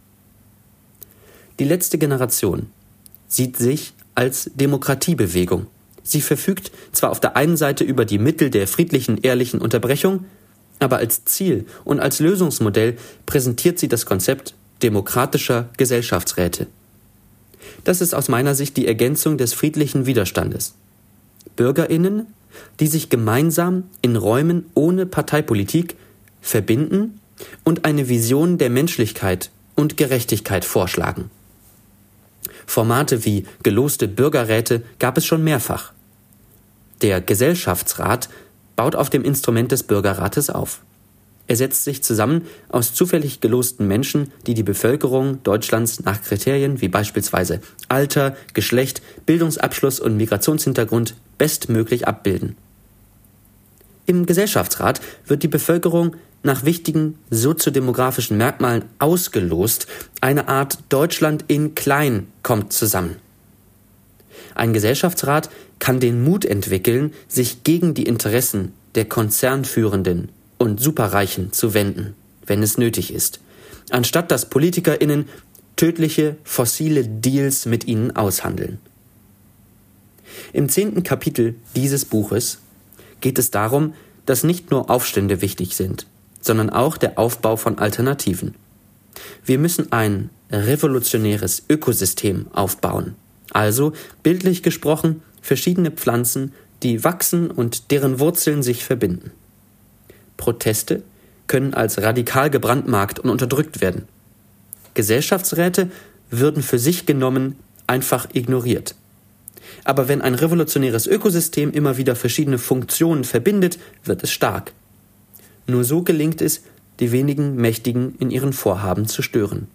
Die letzte Generation sieht sich als Demokratiebewegung. Sie verfügt zwar auf der einen Seite über die Mittel der friedlichen, ehrlichen Unterbrechung, aber als Ziel und als Lösungsmodell präsentiert sie das Konzept demokratischer Gesellschaftsräte. Das ist aus meiner Sicht die Ergänzung des friedlichen Widerstandes. BürgerInnen, die sich gemeinsam in Räumen ohne Parteipolitik verbinden und eine Vision der Menschlichkeit und Gerechtigkeit vorschlagen. Formate wie geloste Bürgerräte gab es schon mehrfach. Der Gesellschaftsrat baut auf dem Instrument des Bürgerrates auf. Er setzt sich zusammen aus zufällig gelosten Menschen, die die Bevölkerung Deutschlands nach Kriterien wie beispielsweise Alter, Geschlecht, Bildungsabschluss und Migrationshintergrund bestmöglich abbilden. Im Gesellschaftsrat wird die Bevölkerung nach wichtigen soziodemografischen Merkmalen ausgelost. Eine Art Deutschland in klein kommt zusammen. Ein Gesellschaftsrat kann den Mut entwickeln, sich gegen die Interessen der Konzernführenden und Superreichen zu wenden, wenn es nötig ist, anstatt dass PolitikerInnen tödliche fossile Deals mit ihnen aushandeln. Im zehnten Kapitel dieses Buches geht es darum, dass nicht nur Aufstände wichtig sind, sondern auch der Aufbau von Alternativen. Wir müssen ein revolutionäres Ökosystem aufbauen, also bildlich gesprochen verschiedene Pflanzen, die wachsen und deren Wurzeln sich verbinden. Proteste können als radikal gebrandmarkt und unterdrückt werden. Gesellschaftsräte würden für sich genommen einfach ignoriert. Aber wenn ein revolutionäres Ökosystem immer wieder verschiedene Funktionen verbindet, wird es stark. Nur so gelingt es, die wenigen Mächtigen in ihren Vorhaben zu stören.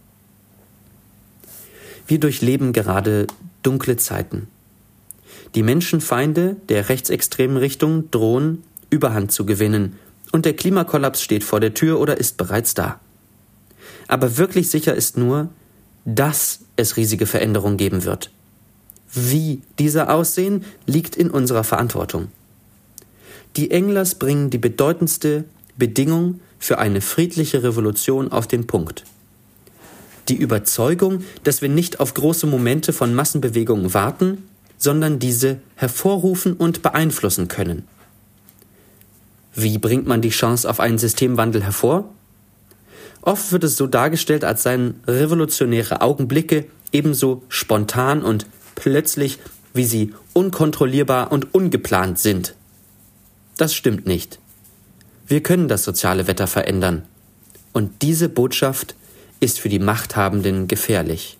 Wir durchleben gerade dunkle Zeiten. Die Menschenfeinde der rechtsextremen Richtung drohen, Überhand zu gewinnen, und der Klimakollaps steht vor der Tür oder ist bereits da. Aber wirklich sicher ist nur, dass es riesige Veränderungen geben wird. Wie diese aussehen, liegt in unserer Verantwortung. Die Englers bringen die bedeutendste Bedingung für eine friedliche Revolution auf den Punkt. Die Überzeugung, dass wir nicht auf große Momente von Massenbewegungen warten, sondern diese hervorrufen und beeinflussen können. Wie bringt man die Chance auf einen Systemwandel hervor? Oft wird es so dargestellt, als seien revolutionäre Augenblicke ebenso spontan und plötzlich, wie sie unkontrollierbar und ungeplant sind. Das stimmt nicht. Wir können das soziale Wetter verändern. Und diese Botschaft ist für die Machthabenden gefährlich.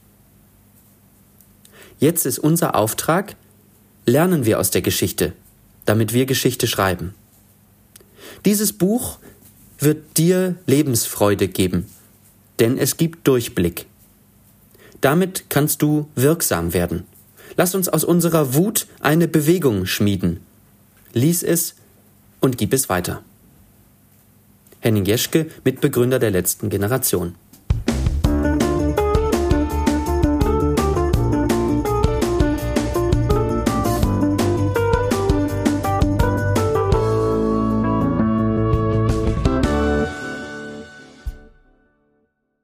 Jetzt ist unser Auftrag, lernen wir aus der Geschichte, damit wir Geschichte schreiben. Dieses Buch wird dir Lebensfreude geben, denn es gibt Durchblick. Damit kannst du wirksam werden. Lass uns aus unserer Wut eine Bewegung schmieden. Lies es und gib es weiter. Henning Jeschke, Mitbegründer der letzten Generation.